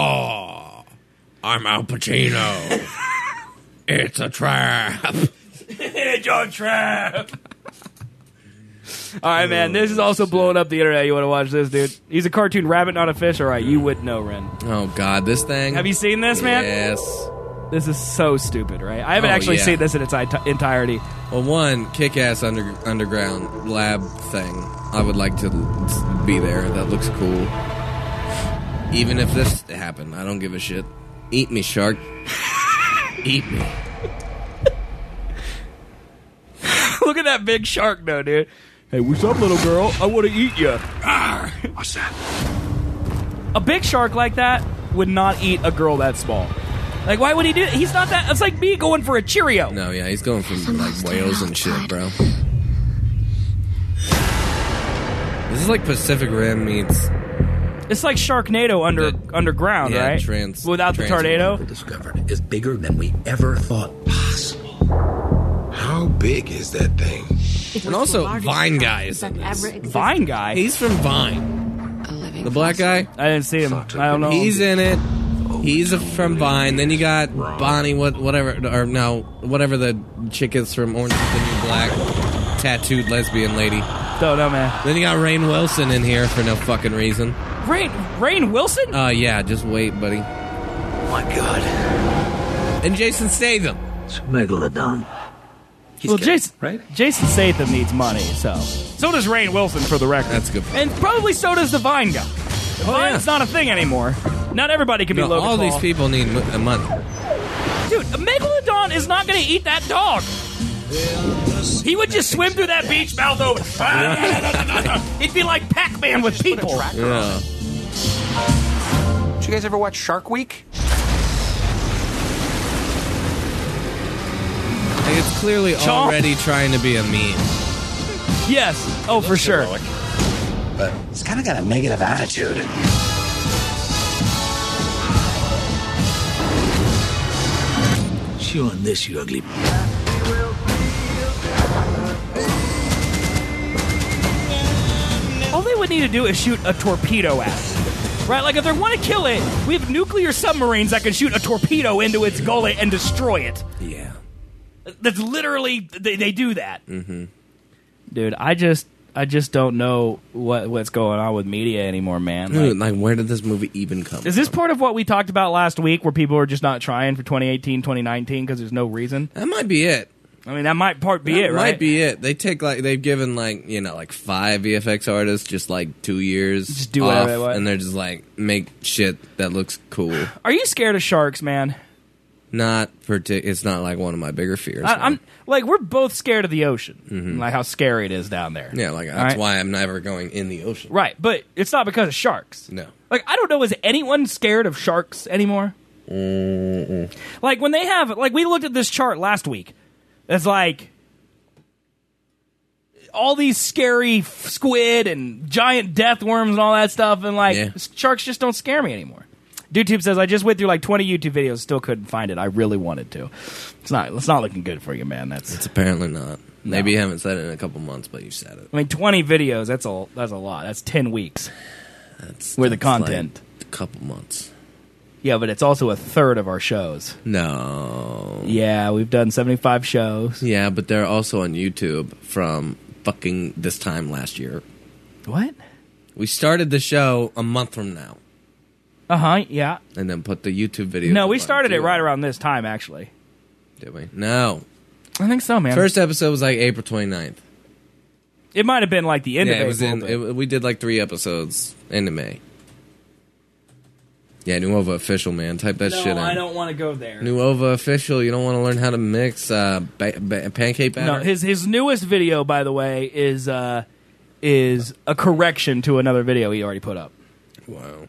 I'm Al Pacino. It's a trap. It's a trap. All right, man. This is also blowing up the internet. You want to watch this, dude? He's a cartoon rabbit, not a fish. All right, you would know, Ren. Oh God, this thing. Have you seen this, man? Yes. This is so stupid, right? I haven't actually seen this in its entirety. Well, one kick-ass underground lab thing. I would like to be there. That looks cool. Even if this happened, I don't give a shit. Eat me, shark. Eat me. Look at that big shark, though, dude. Hey, what's up, little girl? I want to eat you. What's that? A big shark like that would not eat a girl that small. Like, why would he do it? He's not that... It's like me going for a Cheerio. No, yeah, he's going for, like, whales and shit, bro. This is like Pacific Rim meets... It's like Sharknado underground, yeah, right? Without the tornado. Discovered is bigger than we ever thought possible. How big is that thing? And also, Vine Guy is in this. Vine Guy? He's from Vine. The black guy? I didn't see him. I don't know. He's in it. He's from Vine. Then you got Bonnie, whatever the chick is from Orange is the New Black. Tattooed lesbian lady. Don't know, man. Then you got Rainn Wilson in here for no fucking reason. Rainn Wilson? Yeah, just wait, buddy. My God. And Jason Statham. It's Megalodon. Well, Jason Statham needs money, so does Rainn Wilson, for the record. That's good. And probably so does the Vine guy. Vine's not a thing anymore. Not everybody can be Logan all Paul. these people need money. Dude, a Megalodon is not going to eat that dog. He would just swim through that beach mouth open. He'd be like Pac-Man with people. Yeah. Did you guys ever watch Shark Week? Like, it's clearly already trying to be a meme. Yes. Oh, for sure. But it's kind of got a negative attitude. Chew on this, you ugly... All they would need to do is shoot a torpedo at it. Right? Like, if they want to kill it, we have nuclear submarines that can shoot a torpedo into its gullet and destroy it. Yeah. That's literally... They do that. Mm-hmm. Dude, I just don't know what's going on with media anymore, man. Dude, like, where did this movie even come from? Is this part of what we talked about last week, where people are just not trying for 2018, 2019 because there's no reason? That might be it. I mean, that might be it, right? Might be it. They take they've given 5 VFX artists just 2 years, just do whatever they want, and they're just make shit that looks cool. Are you scared of sharks, man? Not it's not one of my bigger fears. I'm we're both scared of the ocean, Mm-hmm. like how scary it is down there. Yeah, that's why I'm never going in the ocean. Right, but it's not because of sharks. No, I don't know. Is anyone scared of sharks anymore? Mm-mm. When they have we looked at this chart last week. It's all these scary squid and giant death worms and all that stuff, and sharks just don't scare me anymore. DudeTube says, I just went through 20 YouTube videos, still couldn't find it. I really wanted to. It's not looking good for you, man. It's apparently not. Maybe you haven't said it in a couple months, but you said it. I mean, 20 videos, that's a lot. That's 10 weeks. That's the content. A couple months. Yeah, but it's also a third of our shows. No. Yeah, we've done 75 shows. Yeah, but they're also on YouTube from fucking this time last year. What? We started the show a month from now. Uh-huh, yeah. And then put the YouTube video. No, we started it right around this time, actually. Did we? No. I think so, man. First episode was April 29th. It might have been the end of April. We did 3 episodes into May. Yeah, Nuova Official, man. Type that shit in. No, I don't want to go there. Nuova Official. You don't want to learn how to mix pancake batter? No, his newest video, by the way, is a correction to another video he already put up. Wow.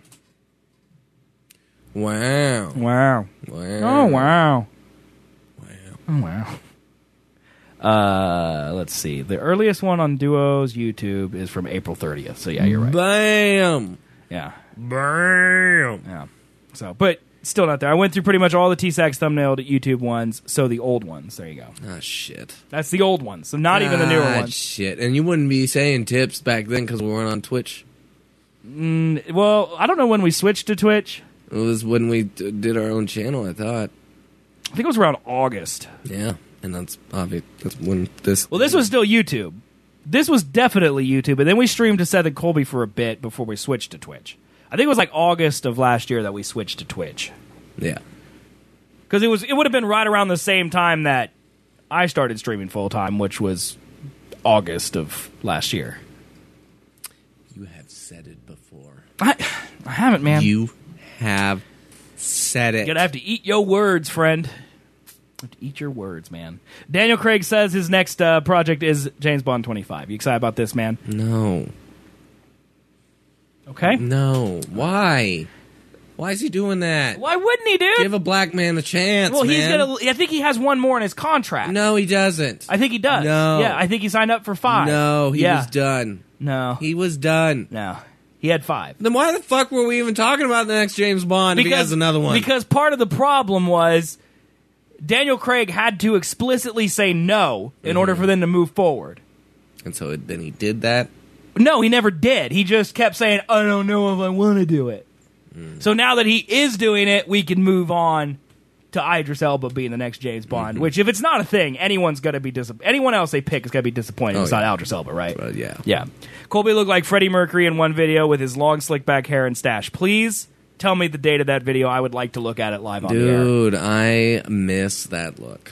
Oh, wow. Oh, wow. Let's see. The earliest one on Duo's YouTube is from April 30th. So, yeah, you're right. Bam! Yeah. Bam! Yeah. So, but still not there. I went through pretty much all the T-Sax thumbnailed YouTube ones, so the old ones. There you go. Ah, shit. That's the old ones, so not even the newer ones. Shit. And you wouldn't be saying tips back then because we weren't on Twitch? Well, I don't know when we switched to Twitch. It was when we did our own channel, I thought. I think it was around August. Yeah, and that's obvious. That's when this... Well, this was still YouTube. This was definitely YouTube, and then we streamed to Seth and Colby for a bit before we switched to Twitch. I think it was August of last year that we switched to Twitch. Yeah. Because it would have been right around the same time that I started streaming full-time, which was August of last year. You have said it before. I haven't, man. You have said it. You're going to have to eat your words, friend. Eat your words, man. Daniel Craig says his next project is James Bond 25. You excited about this, man? No. Okay. No. Why? Why is he doing that? Why wouldn't he, dude? Give a black man a chance, well, man. I think he has one more in his contract. No, he doesn't. I think he does. No. Yeah, I think he signed up for 5. No, he was done. No. He was done. No. He had 5. Then why the fuck were we even talking about the next James Bond if he has another one? Because part of the problem was Daniel Craig had to explicitly say no in order for them to move forward. And so then he did that? No, he never did. He just kept saying, I don't know if I want to do it. So now that he is doing it, we can move on to Idris Elba being the next James Bond, which if it's not a thing, anyone's going to be disappointed. Anyone else they pick is going to be disappointed. It's not Idris Elba, right? Yeah. Yeah. Colby looked like Freddie Mercury in one video with his long slick back hair and stash. Please tell me the date of that video. I would like to look at it live on the air. Dude, I miss that look.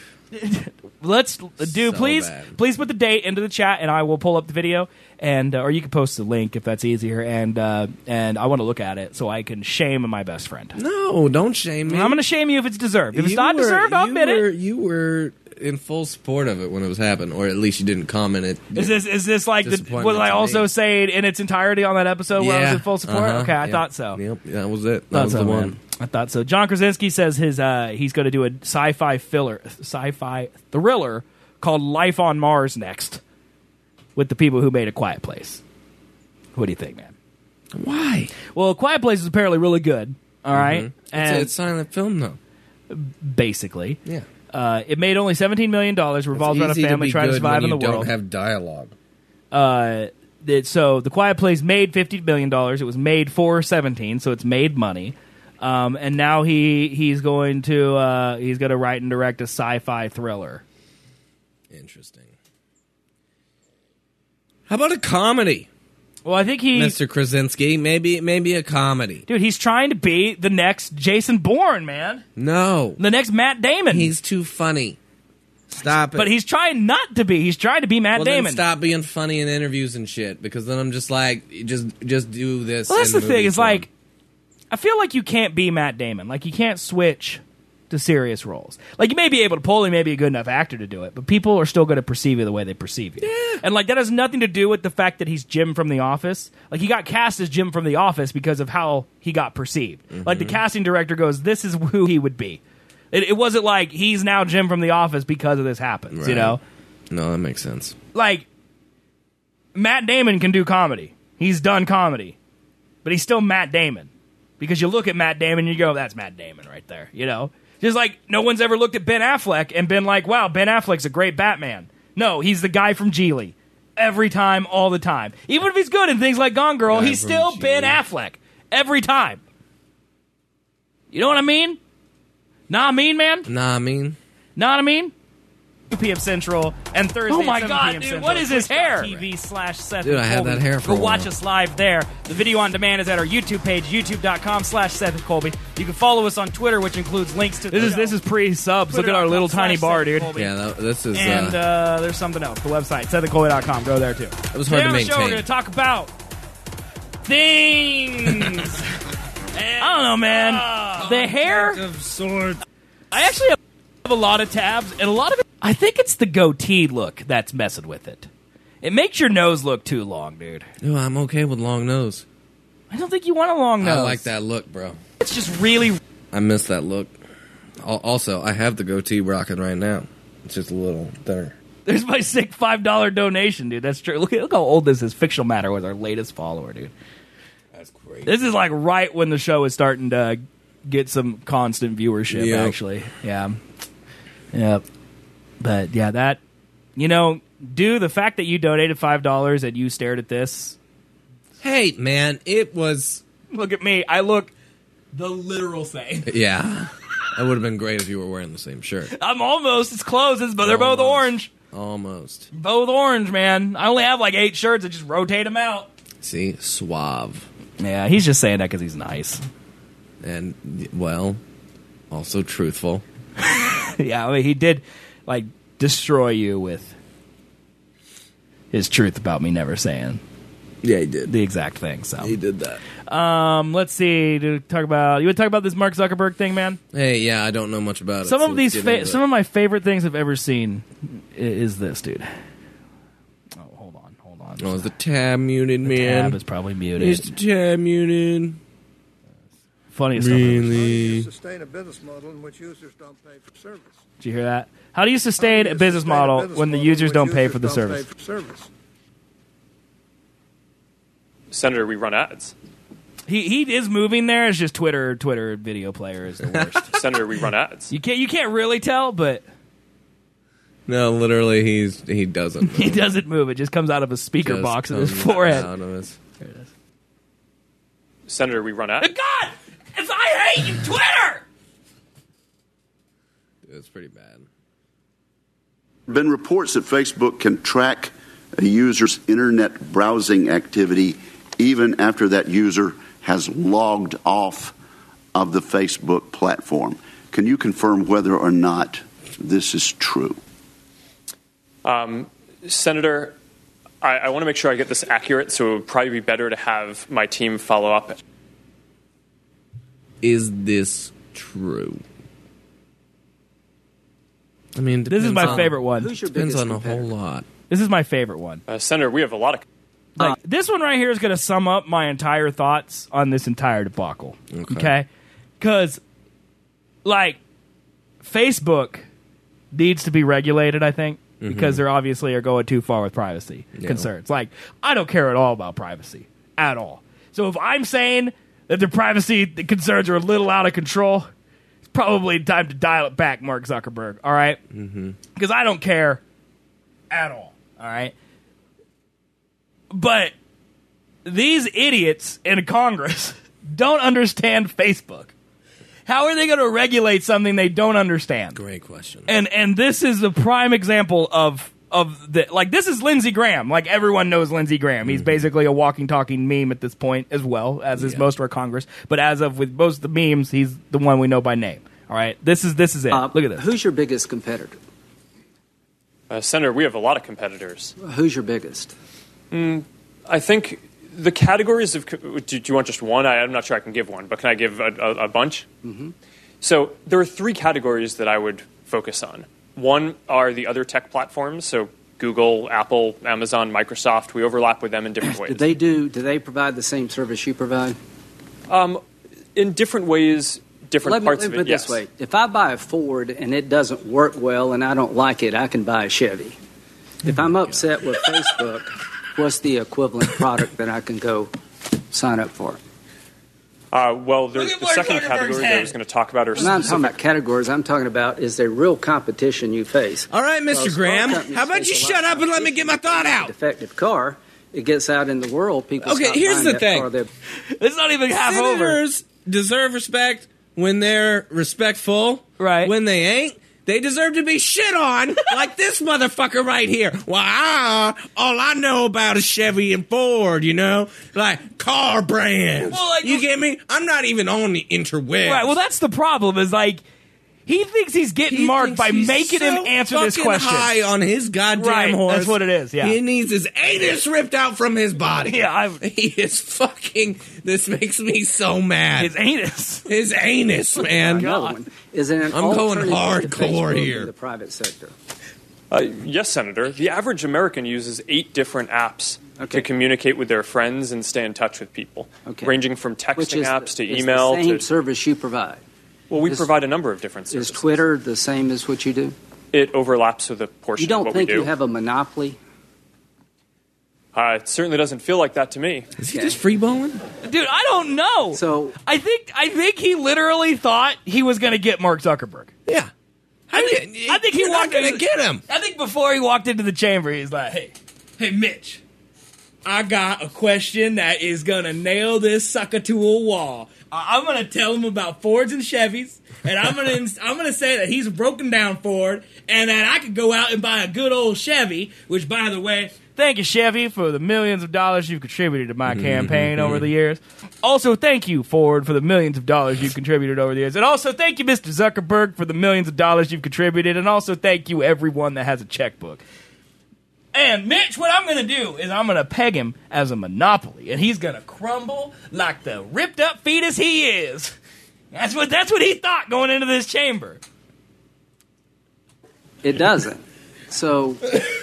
Please put the date into the chat and I will pull up the video and or you can post the link if that's easier and I want to look at it so I can shame my best friend. No, don't shame me. I'm going to shame you if it's deserved. If it's not deserved, I'll admit it. You were in full support of it when it was happening, or at least you didn't comment it. Is this like was I also say it in its entirety on that episode where I was in full support? Okay, I thought so. Yep, that was it. That was the one. Man. I thought so. John Krasinski says he's going to do a sci-fi thriller called Life on Mars next with the people who made A Quiet Place. What do you think, man? Why? Well, A Quiet Place is apparently really good. All right, and it's silent film though. Basically, yeah. It made only $17 million. Revolves around a family trying to survive in the world. Don't have dialogue. So The Quiet Place made $50 million. It was made for 17, so it's made money. And now he's going to write and direct a sci-fi thriller. Interesting. How about a comedy? Well, I think Mr. Krasinski, maybe a comedy. Dude, he's trying to be the next Jason Bourne, man. No. The next Matt Damon. He's too funny. Stop it. But he's trying not to be. He's trying to be Matt Damon. Then stop being funny in interviews and shit, because then I'm just like, just do this. Well, that's the thing. It's like, I feel like you can't be Matt Damon. Like, you can't switch to serious roles. Like, you may be able to pull, he may be a good enough actor to do it, but people are still going to perceive you the way they perceive you. Yeah. And, like, that has nothing to do with the fact that he's Jim from The Office. Like, he got cast as Jim from The Office because of how he got perceived. Like, the casting director goes, this is who he would be. It wasn't like, he's now Jim from The Office because of this happens, you know? No, that makes sense. Like, Matt Damon can do comedy. He's done comedy. But he's still Matt Damon. Because you look at Matt Damon and you go, that's Matt Damon right there, you know? Just like no one's ever looked at Ben Affleck and been like, wow, Ben Affleck's a great Batman. No, he's the guy from Geely. Every time, all the time. Even if he's good in things like Gone Girl, he's still Ben Affleck. Every time. You know what I mean? Nah, I mean, man? Nah, I mean? Know what I mean? 2 p.m. Central and Thursday Oh my at 7 God, p.m. dude, Central. what is his hair? TV/Seth. Dude, I had that hair for a Go watch while. us live there. The video on demand is at our YouTube page, youtube.com/Seth and Colby. You can follow us on Twitter, which includes links to This is pre-subs. Look at our little tiny bar, dude. Yeah, this is... And there's something else. The website, SethandColby.com. Go there, too. It was hard to Today on the maintain. show, we're going to talk about things. I don't know, man. The hair... I actually have a lot of tabs, and a lot of it, I think it's the goatee look that's messing with it. It makes your nose look too long, dude. No, I'm okay with long nose. I don't think you want a long nose. I like that look, bro. It's just really... I miss that look. Also, I have the goatee rocking right now. It's just a little thinner. There's my sick $5 donation, dude. That's true. Look how old this is. Fictional Matter was our latest follower, dude. That's great. This is like right when the show is starting to get some constant viewership, actually. Yeah. Yep. But, yeah, that... You know, the fact that you donated $5 and you stared at this... Hey, man, it was... Look at me. I look the literal same. Yeah. That would have been great if you were wearing the same shirt. I'm almost as close as... But they're both orange. Almost. Both orange, man. I only have like 8 shirts. I just rotate them out. See? Suave. Yeah, he's just saying that because he's nice. And, well, also truthful. Yeah, I mean, he did, like, destroy you with his truth about me never saying Yeah, he did. the exact thing. So He did that. let's see. You would talk about this Mark Zuckerberg thing, man? Hey, yeah, I don't know much about it. Some so of these, get into some it. of my favorite things I've ever seen is this, dude. Oh, hold on. Oh, is the tab muted, man? Tab is probably muted. Is the tab muted? Funniest stuff. Ever. Really? Sustain a business model in which users don't pay for service. Did you hear that? How do you sustain a business model when the users don't pay for the service? Senator, we run ads. He is moving there. It's just Twitter video player is the worst. Senator, we run ads. You can't really tell, but No, literally, he doesn't move. he doesn't move. It just comes out of a speaker Just box in his comes forehead. out of his- There it is. Senator, we run ads. God, I hate you, Twitter. It's pretty bad. Been reports that Facebook can track a user's internet browsing activity even after that user has logged off of the Facebook platform. Can you confirm whether or not this is true? Senator, I want to make sure I get this accurate, so it would probably be better to have my team follow up. Is this true? I mean, This is my depends on- favorite one. Depends on a whole lot. This is my favorite one. Senator, we have a lot of... Like, this one right here is going to sum up my entire thoughts on this entire debacle. Okay? Because, like, Facebook needs to be regulated, I think, because they obviously are going too far with privacy concerns. Like, I don't care at all about privacy. At all. So if I'm saying that the privacy concerns are a little out of control, it's probably time to dial it back, Mark Zuckerberg. All right? Because I don't care at all. All right? But these idiots in Congress don't understand Facebook. How are they going to regulate something they don't understand? Great question. And this is the prime example of the, like, this is Lindsey Graham. Like, everyone knows Lindsey Graham. He's basically a walking, talking meme at this point as well, as is most of our Congress. But as of with most of the memes, he's the one we know by name. All right? This is it. Look at this. Who's your biggest competitor? Senator, we have a lot of competitors. Who's your biggest? I think the categories of... Do you want just one? I'm not sure I can give one, but can I give a bunch? Mm-hmm. So there are three categories that I would focus on. One are the other tech platforms, so Google, Apple, Amazon, Microsoft. We overlap with them in different ways. Do they provide the same service you provide? In different ways, different parts of it, Let me put it yes. this way. If I buy a Ford and it doesn't work well and I don't like it, I can buy a Chevy. If I'm upset with Facebook, what's the equivalent product that I can go sign up for? Well, there's the second category that I was going to talk about. I'm not talking about categories. I'm talking about, is there real competition you face? All right, Mr. Because Graham, car companies how about face you a shut lot up and let me get my thought out? defective car, it gets out in the world. People Okay, stop here's buying the that thing. car. They're- It's not even half over. Senators deserve respect when they're respectful. Right. When they ain't, they deserve to be shit on, like this motherfucker right here. Well, all I know about is Chevy and Ford, you know? Like, car brands. Well, like, you get me? I'm not even on the interwebs. Right, well, that's the problem, is like, he thinks he's getting marked by He's making so him answer this fucking question. high on his goddamn Right, horse. that's what it is, yeah. He needs his anus ripped out from his body. Yeah, he is fucking. This makes me so mad. His anus. His anus, man. Another one. Is there an I'm going alternative to hardcore Facebook here. in the private sector? Yes, Senator. The average American uses 8 different apps to communicate with their friends and stay in touch with people, ranging from Which texting is apps to is email the same to... service you provide. Well, we Is- provide a number of different Is services. Twitter the same as what you do? It overlaps with a portion You of don't what think we do. you have a monopoly? It certainly doesn't feel like that to me. Is he just freeballing? Dude, I don't know. So I think he literally thought he was going to get Mark Zuckerberg. Yeah. I think he You're not walked gonna into- get him. I think before he walked into the chamber, he's like, hey, Mitch, I got a question that is going to nail this sucker to a wall. I'm going to tell him about Fords and Chevys, and I'm going to say that he's a broken down Ford, and that I could go out and buy a good old Chevy, which, by the way, thank you, Chevy, for the millions of dollars you've contributed to my campaign over the years. Also, thank you, Ford, for the millions of dollars you've contributed over the years. And also, thank you, Mr. Zuckerberg, for the millions of dollars you've contributed. And also, thank you, everyone that has a checkbook. And Mitch, what I'm going to do is I'm going to peg him as a monopoly, and he's going to crumble like the ripped up fetus he is. That's what he thought going into this chamber. It doesn't. So,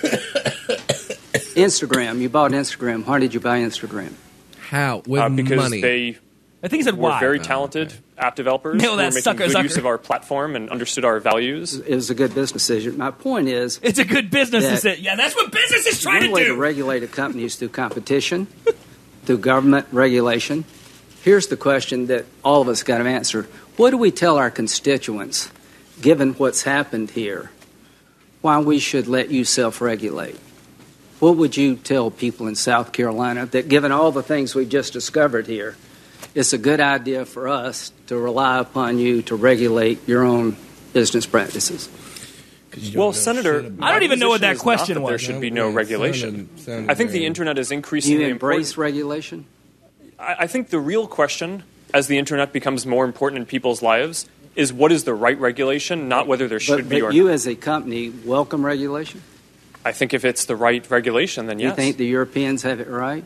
Instagram, you bought Instagram. Why did you buy Instagram? How? With because money? I think he said We're why. very talented app developers Nail who that are making sucker, good sucker. use of our platform and understood our values. It was a good business decision. My point is, It's a good business that- decision. Yeah, that's what business is trying one to way do. to regulate a company is through competition, through government regulation. Here's the question that all of us got to answer. What do we tell our constituents, given what's happened here, why we should let you self-regulate? What would you tell people in South Carolina that, given all the things we've just discovered here, it's a good idea for us to rely upon you to regulate your own business practices? Well, Senator, I don't even know what that my position is question not that there was. should be no regulation. Sounded I think the very- internet is Do you increasingly embrace important. regulation? I think the real question, as the internet becomes more important in people's lives, is what is the right regulation, not whether there should be or But you not. as a company welcome regulation? I think if it's the right regulation, then You yes. think the Europeans have it right?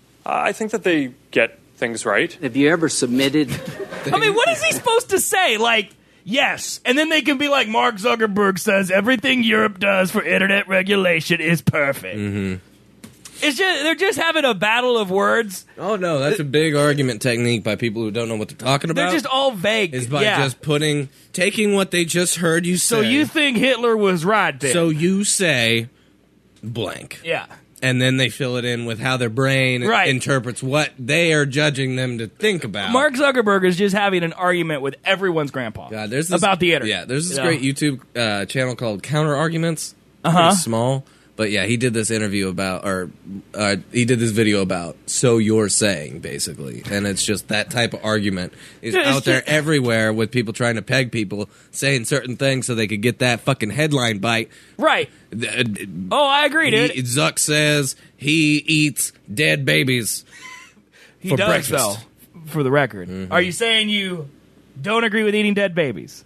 I think that they get things right. Have you ever submitted? I mean, what is he supposed to say? Like, yes. And then they can be like, Mark Zuckerberg says everything Europe does for internet regulation is perfect. Mm-hmm. It's just they're just having a battle of words. Oh no, that's a big argument technique by people who don't know what they're talking about. They're just all vague. is by yeah. just taking what they just heard you say. So you think Hitler was right then? So you say blank. Yeah. And then they fill it in with how their brain Right. interprets what they are judging them to think about. Mark Zuckerberg is just having an argument with everyone's grandpa God, there's this, about the internet. Yeah, there's this You great know? YouTube channel called Counter Arguments. Uh-huh. Pretty small. But yeah, he did this interview about, or he did this video about, so you're saying, basically. And it's just that type of argument is Dude, it's out there just- everywhere with people trying to peg people, saying certain things so they could get that fucking headline bite. Right. Oh, I agree, dude. Zuck says he eats dead babies He for does, breakfast. though, for the record. Mhm. Are you saying you don't agree with eating dead babies?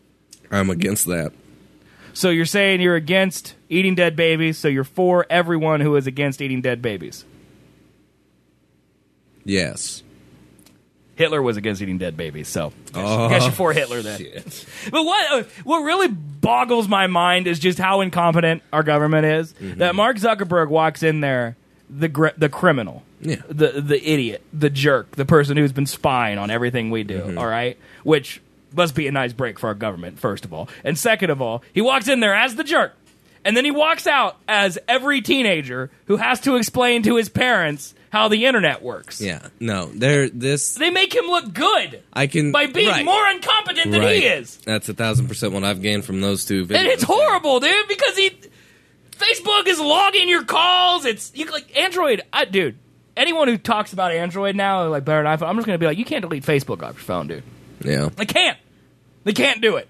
I'm against that. So you're saying you're against eating dead babies, so you're for everyone who is against eating dead babies. Yes. Hitler was against eating dead babies, so Oh, I guess you're for Hitler then. Shit. But what really boggles my mind is just how incompetent our government is. Mm-hmm. That Mark Zuckerberg walks in there, the criminal, Yeah. the idiot, the jerk, the person who's been spying on everything we do. Mm-hmm. All right, which must be a nice break for our government, first of all, and second of all, he walks in there as the jerk, and then he walks out as every teenager who has to explain to his parents how the internet works. Yeah. No. This. They make him look good I can by being right. more incompetent than he is. That's 1,000% what I've gained from those two videos. And it's horrible, dude, because Facebook is logging your calls. It's like Android, dude. Anyone who talks about Android now, like better than iPhone, I'm just going to be like, you can't delete Facebook off your phone, dude. Yeah. They can't. They can't do it.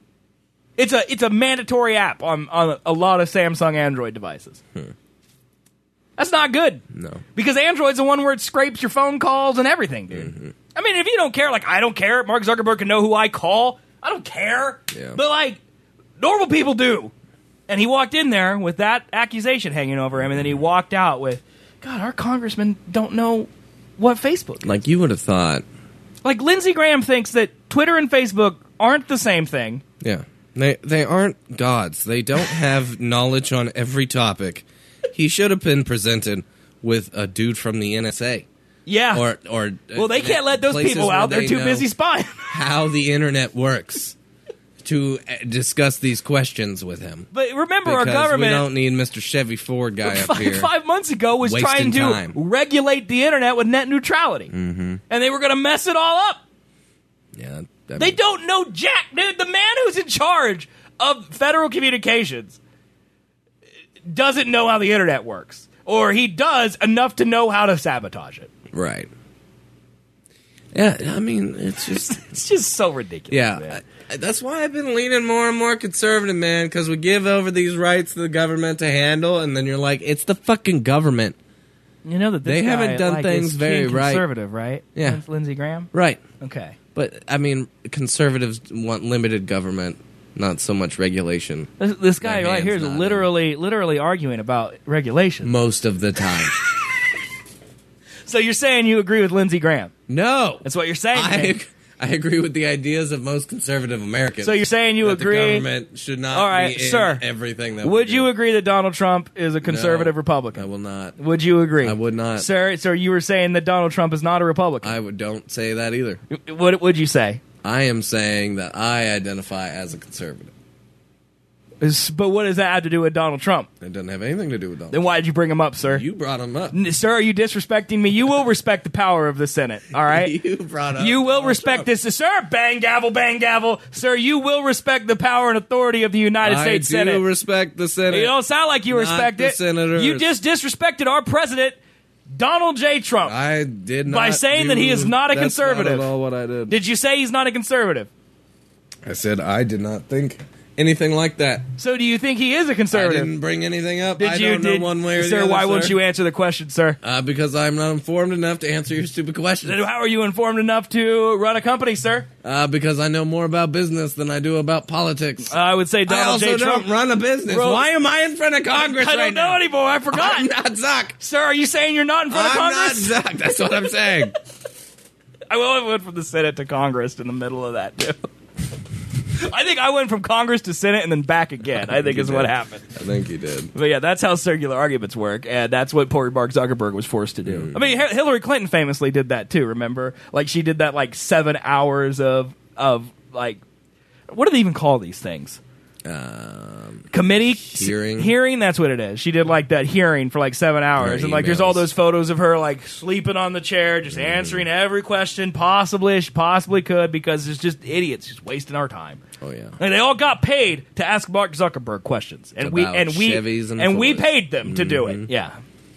It's a mandatory app on a lot of Samsung Android devices. That's not good. No. Because Android's the one where it scrapes your phone calls and everything, dude. I mean, if you don't care, like I don't care, Mark Zuckerberg can know who I call. I don't care. Yeah. But like normal people do. And he walked in there with that accusation hanging over him, and then he walked out with, God, our congressmen don't know what Facebook is. Like you would have thought. Like Lindsey Graham thinks that Twitter and Facebook aren't the same thing. Yeah. They aren't gods. They don't have knowledge on every topic. He should have been presented with a dude from the NSA. Yeah. Or well, they can't let those places people where out. They're they too know busy spying. how the internet works to discuss these questions with him. But remember, Because our government we don't need Mr. Chevy Ford guy up here. 5 months ago was wasting trying to time. regulate the internet with net neutrality. Mm-hmm. And they were going to mess it all up. Yeah. They don't know jack, dude. The man who's in charge of federal communications doesn't know how the internet works. Or he does enough to know how to sabotage it. Right. Yeah, I mean, it's just... It's just so ridiculous. Yeah, man. that's why I've been leaning more and more conservative, man, because we give over these rights to the government to handle, and then you're like, it's the fucking government. You know that this They guy, haven't done like, things is very keen right. conservative, right? Yeah. Lindsey Graham? Right. Okay. But, I mean, conservatives want limited government not so much regulation. This guy Their right here is hand's not literally arguing about regulation. most of the time. So you're saying you agree with Lindsey Graham? No. That's what you're saying. man. I agree with the ideas of most conservative Americans. So you're saying you that agree? The government should not All right, be in sir. everything that Would we you do. agree that Donald Trump is a conservative Republican? I will not. Would you agree? I would not. Sir, so you were saying that Donald Trump is not a Republican. Don't say that either. What would you say? I am saying that I identify as a conservative. But what does that have to do with Donald Trump? It doesn't have anything to do with Donald Then why did you bring him up, sir? You brought him up. Sir, are you disrespecting me? You will respect the power of the Senate, all right? You brought up You will Donald respect Trump. this. Sir, bang, gavel, bang, gavel. Sir, you will respect the power and authority of the United States Senate. I do respect the Senate. You don't sound like you Not respect the it. senators. You just disrespected our president, Donald J. Trump. I did not. By saying that he is not a That's conservative. Not at all what I did. Did you say he's not a conservative? I said I did not think anything like that. So do you think he is a conservative? I didn't bring anything up. Did I you, don't know one way or sir, the other, why won't sir. you answer the question, sir? Because I'm not informed enough to answer your stupid questions. Then how are you informed enough to run a company, sir? Because I know more about business than I do about politics. I would say Donald I also J. Trump don't run a business. Why am I in front of Congress I don't right know now? anymore. I forgot. I'm not Zuck. Sir, are you saying you're not in front of I'm Congress? not Zuck. That's what I'm saying. I went from the Senate to Congress in the middle of that, too. I think I went from Congress to Senate and then back again, I think is what happened. I think you did. But yeah, that's how circular arguments work, and that's what poor Mark Zuckerberg was forced to do. I mean, Hillary Clinton famously did that too, remember? Like, she did that, 7 hours of like, what do they even call these things? Committee hearing, that's what it is. She did that hearing for 7 hours, and there's all those photos of her sleeping on the chair, just answering every question she possibly could, because it's just idiots just wasting our time. Oh yeah, and they all got paid to ask Mark Zuckerberg questions, and we Chevys and we Fords. paid them to do it. Yeah,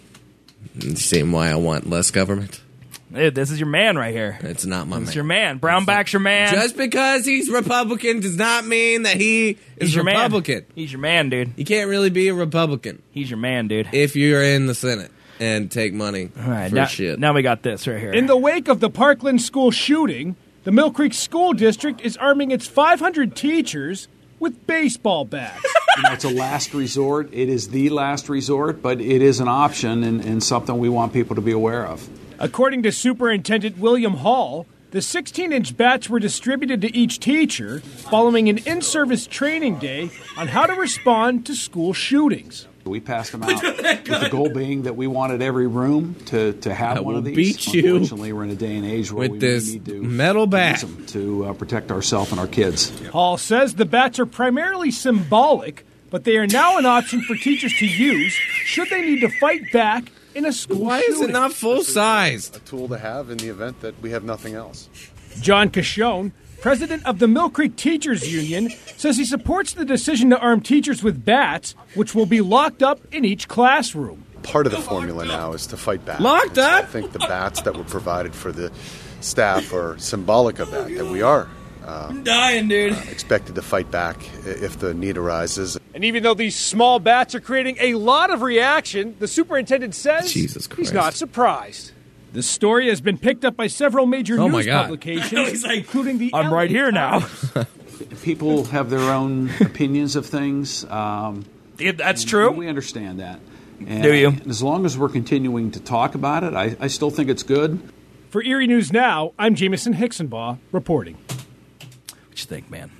Same why I want less government. This is your man right here. It's not my man. It's your man. Brownback's your man. Just because he's Republican does not mean that he is your Republican. Man. He's your man, dude. You can't really be a Republican. He's your man, dude. If you're in the Senate and take money for shit. Now we got this right here. In the wake of the Parkland school shooting, the Mill Creek School District is arming its 500 teachers with baseball bats. It's a last resort. It is the last resort, but it is an option and something we want people to be aware of. According to Superintendent William Hall, the 16-inch bats were distributed to each teacher following an in-service training day on how to respond to school shootings. We passed them out with the goal being that we wanted every room to have one of these. Beat you. Unfortunately, we're in a day and age where with we this need to metal bat use them to protect ourselves and our kids. Hall says the bats are primarily symbolic, but they are now an option for teachers to use should they need to fight back in a school Why shooting. is it not full-sized? A tool to have in the event that we have nothing else. John Cashone, president of the Mill Creek Teachers Union, says he supports the decision to arm teachers with bats, which will be locked up in each classroom. Part of the formula now is to fight back. Locked And so up? I think the bats that were provided for the staff are symbolic of that we are I'm dying, dude. expected to fight back if the need arises. And even though these small bats are creating a lot of reaction, the superintendent says Jesus Christ. he's not surprised. The story has been picked up by several major Oh my news God. publications, including the I'm LA right here now. Times. People have their own opinions of things. That's true. We understand that. And Do you? As long as we're continuing to talk about it, I still think it's good. For Erie News Now, I'm Jameson Hicksonbaugh reporting. What you think, man?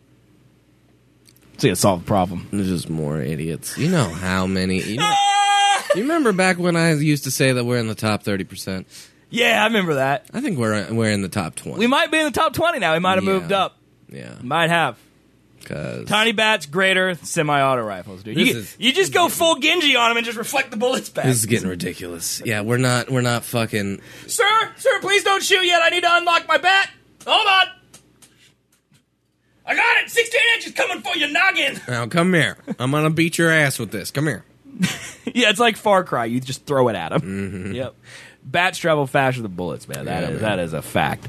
It's gonna solve the problem. There's just more idiots. You know how many... You remember back when I used to say that we're in the top 30%? Yeah, I remember that. I think we're in the top 20. We might be in the top 20 now. We might have moved up. Yeah. Might have. Because Tiny bats, greater semi-auto rifles, dude. You just go full Genji on them and just reflect the bullets back. this is getting ridiculous. Yeah, we're not fucking... Sir, please don't shoot yet. I need to unlock my bat. Hold on. I got it. 16 inches coming for your noggin. Now, come here. I'm going to beat your ass with this. Come here. Yeah, it's like Far Cry. You just throw it at them. Mm-hmm. Yep. Bats travel faster than bullets, man. That is a fact.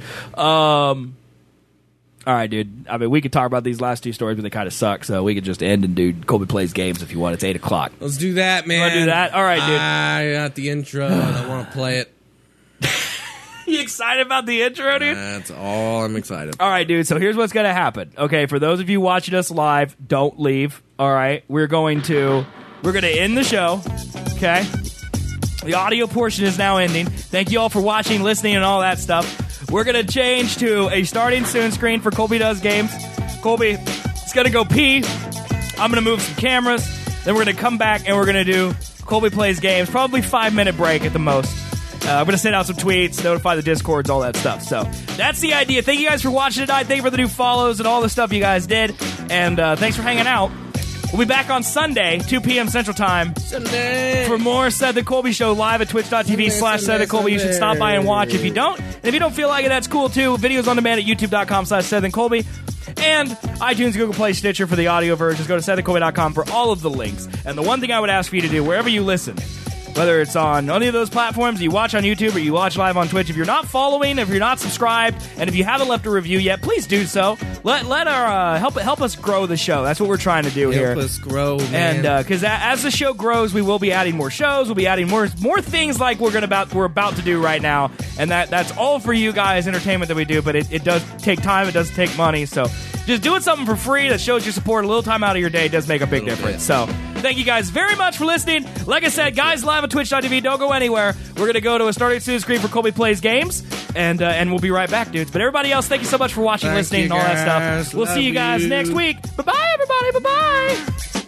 All right, dude. I mean, we could talk about these last two stories, but they kind of suck, so we could just end and do Colby Plays Games if you want. It's 8 o'clock. Let's do that, man. You want to do that? All right, dude. I got the intro, and I want to play it. You excited about the intro, dude? That's all I'm excited about. All right, dude, so here's what's going to happen. Okay, for those of you watching us live, don't leave. All right, we're going to end the show. Okay? The audio portion is now ending. Thank you all for watching, listening, and all that stuff. We're going to change to a starting soon screen for Colby Does Games. Colby is going to go pee. I'm going to move some cameras. Then we're going to come back and we're going to do Colby Plays Games. Probably 5-minute break at the most. I'm going to send out some tweets, notify the Discords, all that stuff. So that's the idea. Thank you guys for watching tonight. Thank you for the new follows and all the stuff you guys did. And thanks for hanging out. We'll be back on Sunday, 2 p.m. Central Time. Sunday. For more Seth and Colby Show live at twitch.tv/Seth and Colby. You should stop by and watch if you don't. And if you don't feel like it, that's cool too. Videos on demand at youtube.com/Seth and Colby. And iTunes, Google Play, Stitcher for the audio versions. Go to SethandColby.com for all of the links. And the one thing I would ask for you to do, wherever you listen, whether it's on any of those platforms, you watch on YouTube or you watch live on Twitch, if you're not following, if you're not subscribed, and if you haven't left a review yet, please do so. Let our help us grow the show. That's what we're trying to do here. Help us grow, man. And because as the show grows, we will be adding more shows. We'll be adding more things like we're about to do right now. And that's all for you guys, entertainment that we do. But it does take time. It does take money. So just doing something for free that shows your support a little time out of your day does make a big difference. So thank you guys very much for listening. Like I said, guys, live at twitch.tv. Don't go anywhere. We're going to go to a starting soon screen for Colby Plays Games. And we'll be right back, dudes. But everybody else, thank you so much for watching, listening, and all that stuff. We'll see you guys next week. Bye-bye, everybody. Bye-bye.